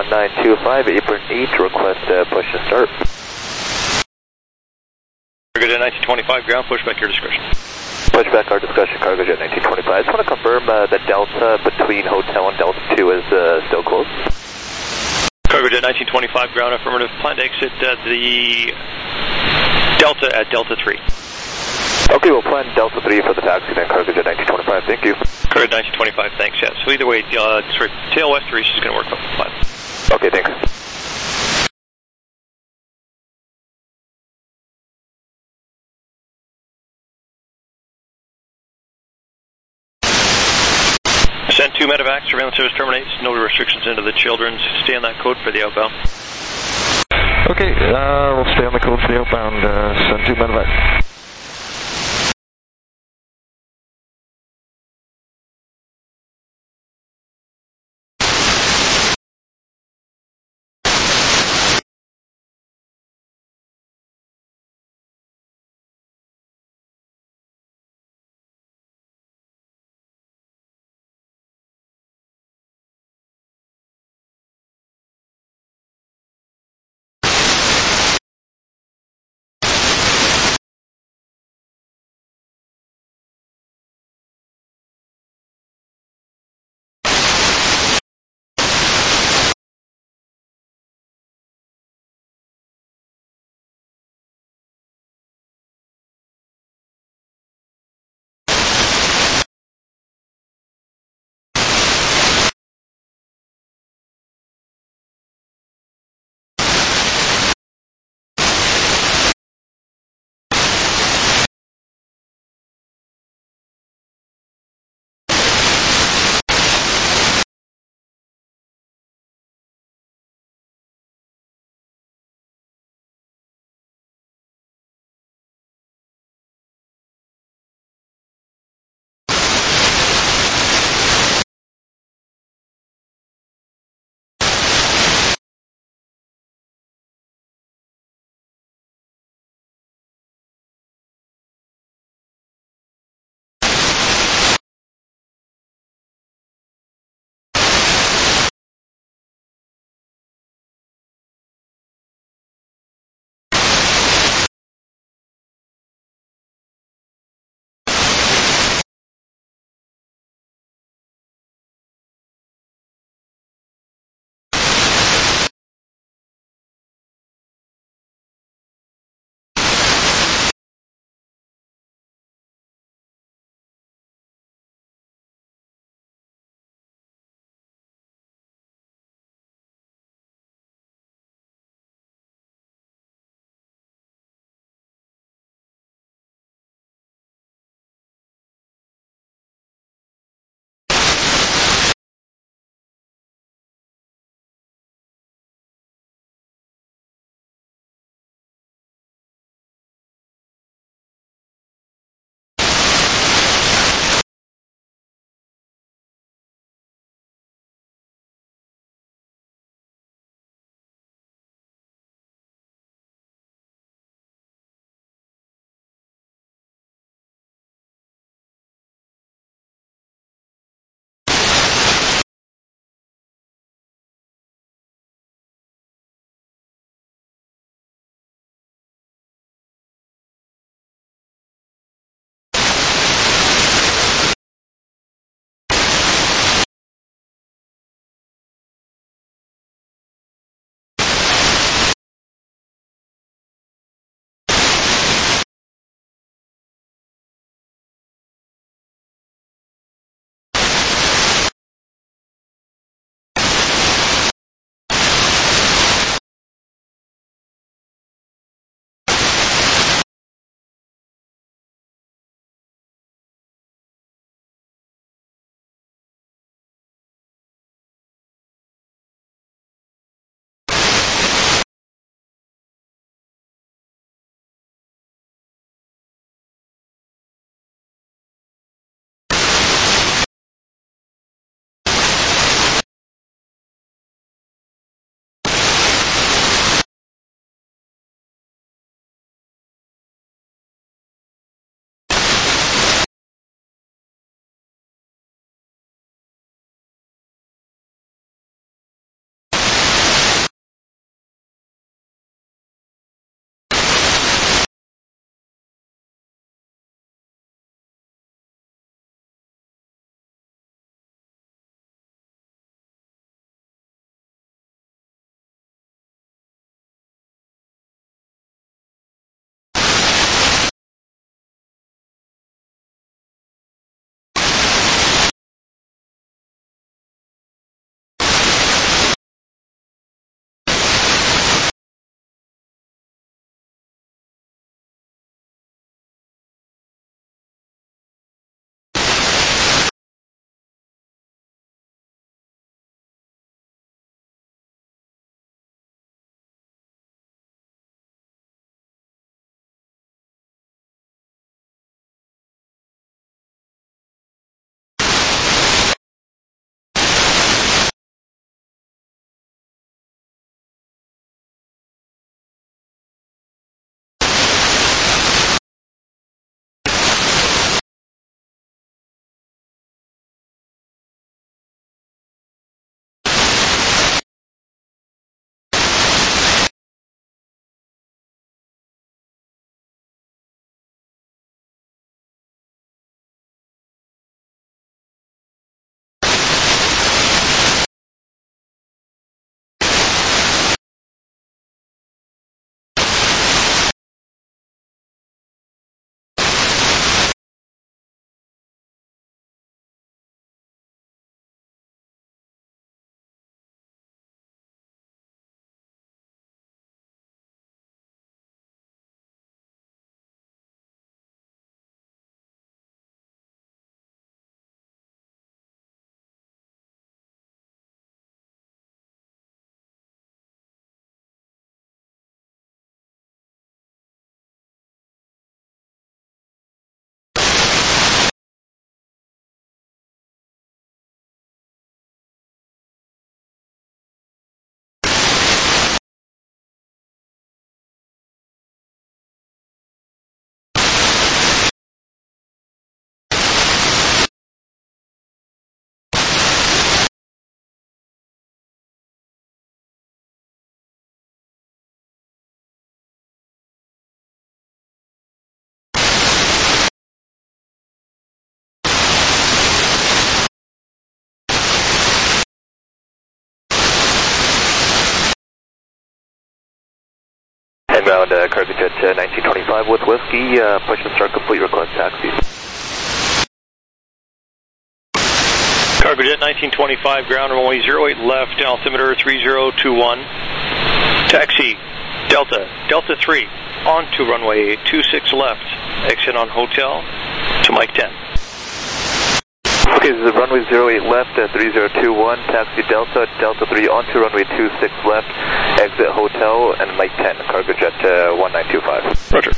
nine two five, apron eight, request uh, push and start. Cargojet nineteen twenty-five, ground, pushback your discretion. Pushback our discussion, Cargojet nineteen twenty-five. I just want to confirm uh, the delta between hotel and delta two is uh, still closed. Cargojet nineteen twenty-five, ground, affirmative, plan to exit uh, the delta at delta three. Okay, we'll plan delta three for the taxi then, Cargojet nineteen twenty-five, thank you. Cargojet nineteen twenty-five, thanks, yeah. So either way, uh, sorry, tail west reach is going to work with the plan. Okay, thanks. Send two medevacs, surveillance service terminates, no restrictions into the children's. Stay on that code for the outbound. Okay, uh, we'll stay on the code for the outbound, uh, send two medevacs. ground, uh, cargo jet uh, nineteen twenty-five with Whiskey, uh, push and start complete, request taxi. Cargo jet nineteen twenty-five, ground runway zero eight left, altimeter three zero two one. Taxi, Delta, Delta three, onto runway two six left, exit on hotel to Mike ten. Okay, this is runway zero eight left at three zero two one, taxi Delta, Delta three onto runway two six left, exit hotel, and Mike ten, cargo jet uh, one nine two five. Roger.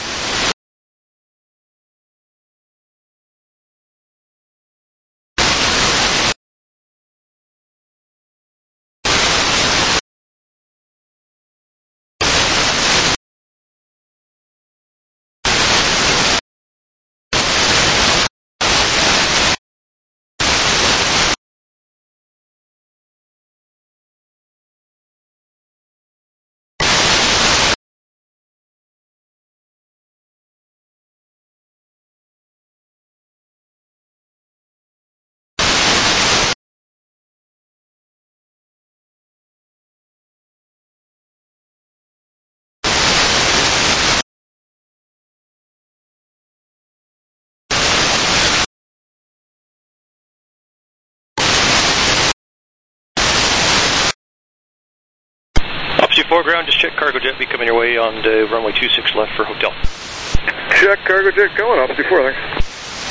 Opposite foreground, just check cargo jet, be coming your way on the runway two six left for hotel. Check cargo jet going, opposite four, thanks.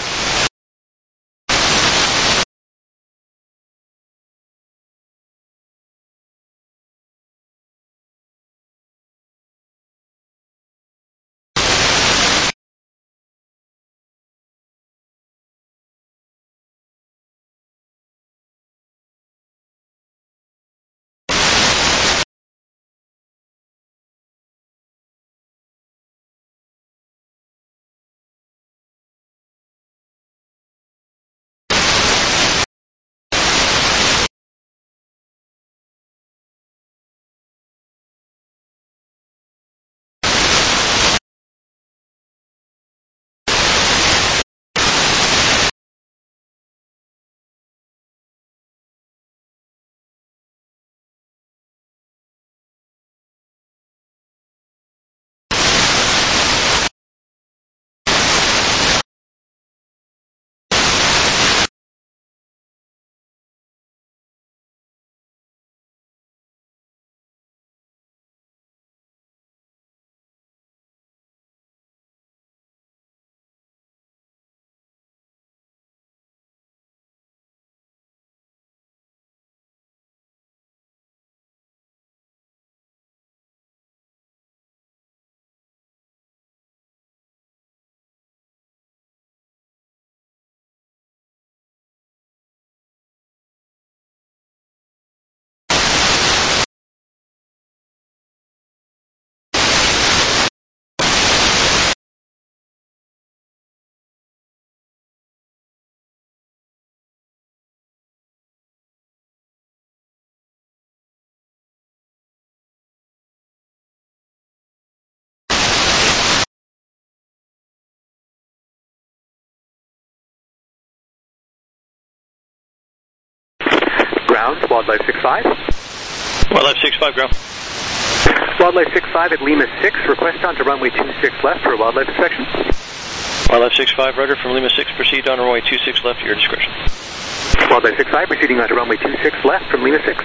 Ground, Wildlife six five. Wildlife six five, ground. Wildlife six five at Lima six, request onto runway two six left for a wildlife inspection. Wildlife six five, rudder from Lima six, proceed on runway two six left at your discretion. Wildlife six five, proceeding onto runway two six left from Lima six.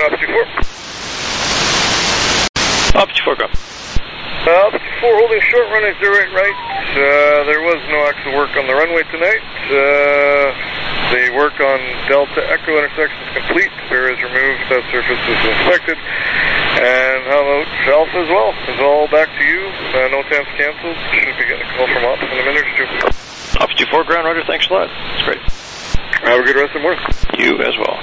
Altitude four. Altitude four, go. Uh, Altitude four holding short, runway zero eight right. Uh, there was no actual work on the runway tonight. Uh, the work on Delta Echo intersection is complete. Spare is removed, subsurface is inspected. And how about Alpha as well? Is all back to you. Uh, no temps canceled. Should be getting a call from Ops in a minute or two. Altitude four, ground, roger. Thanks a lot. That's great. Have a good rest of the morning. You as well.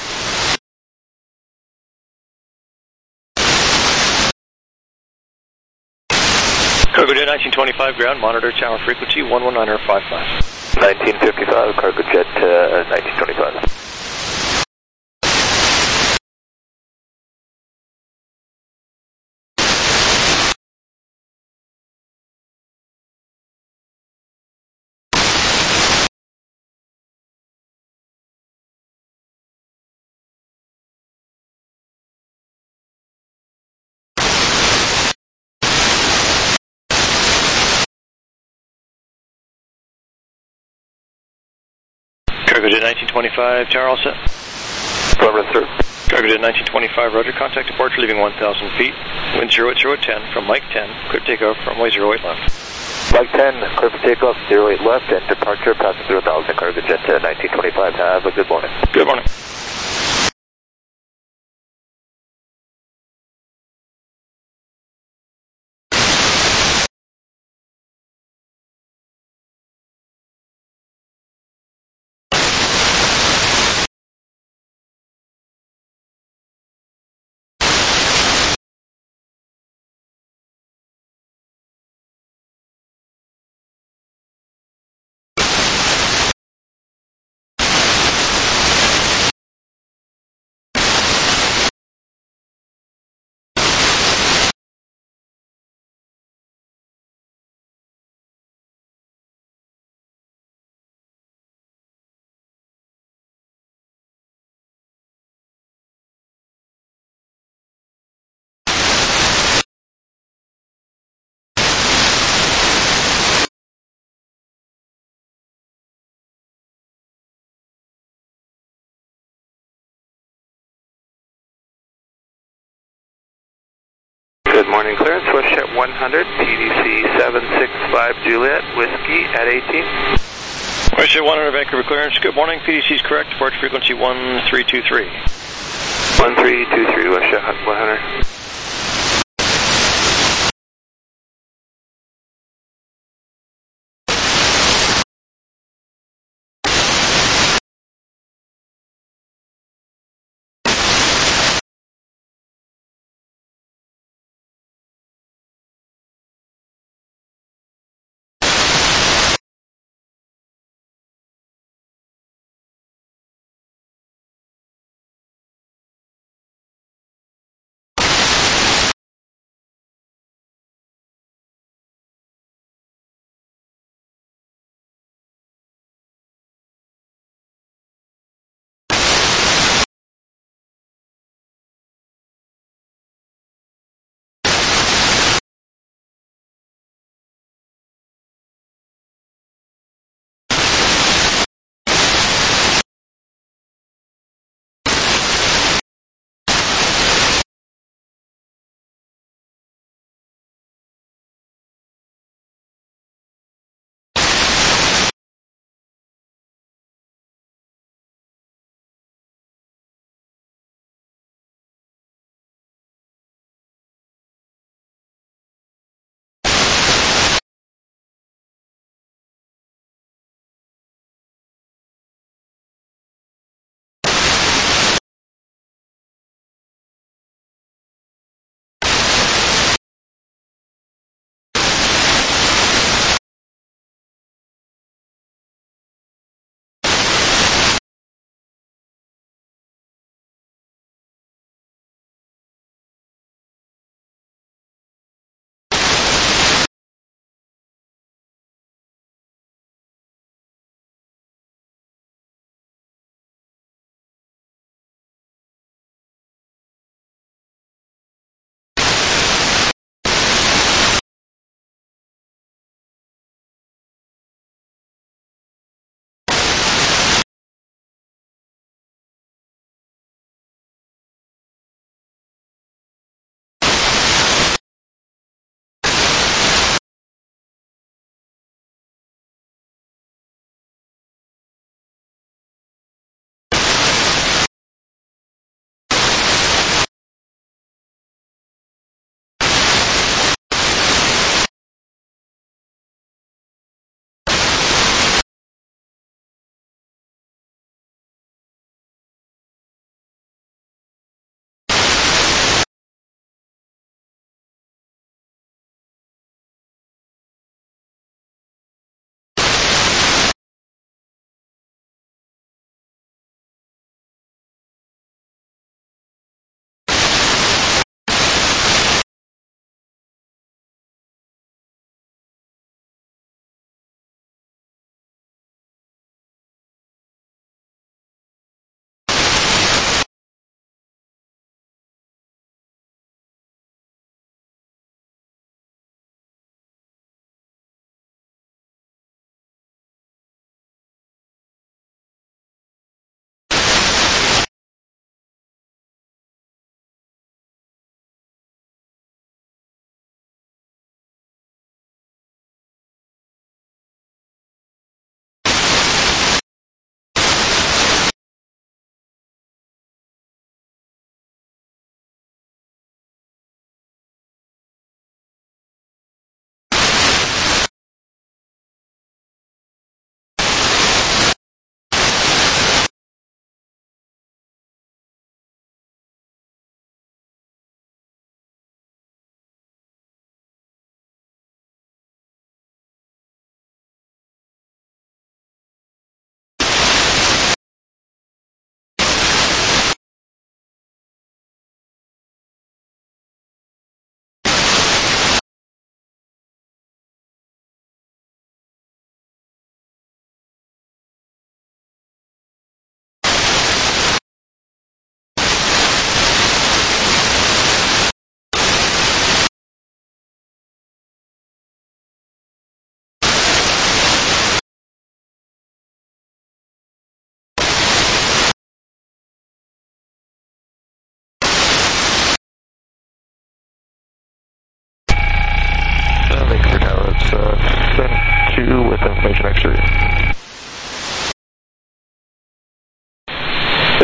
Cargojet nineteen twenty-five ground, monitor tower frequency one one nine five five. nineteen fifty-five, Cargojet uh, nineteen twenty-five. Cargojet nineteen twenty-five, tower all set? Affirmative, sir. Cargojet nineteen twenty-five, roger. Contact departure leaving one thousand feet. Wind zero eight zero ten from Mike ten. Clear takeoff, runway zero eight left. Mike ten, clear for takeoff, zero eight left, and departure passing through one thousand, Cargojet uh, nineteen twenty-five. Have a good morning. Good morning. Good morning, clearance. WestJet one hundred, P D C seven six five Juliet, Whiskey at eighteen. WestJet one hundred, Vancouver clearance. Good morning, P D C is correct. Departure frequency one three two three. one three two three, WestJet one hundred.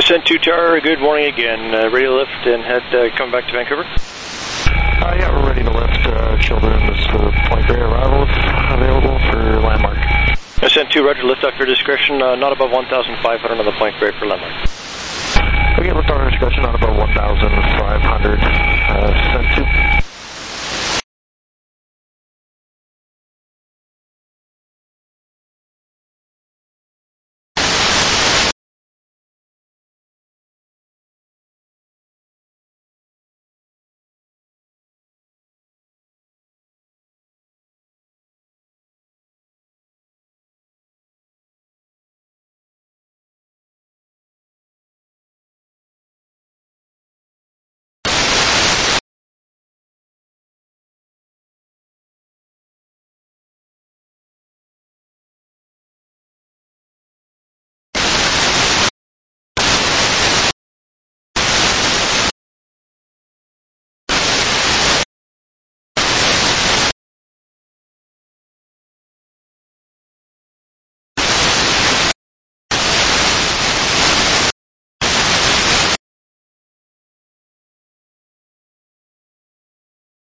Ascent two Tower, good morning again. Uh, ready to lift and head uh, coming back to Vancouver? Uh, yeah, we're ready to lift. Uh, children, this is the Point Grey arrival available for landmark. Ascent two, roger, lift off your discretion, uh, not above one thousand five hundred on the Point Grey for landmark. Okay, lift off your discretion.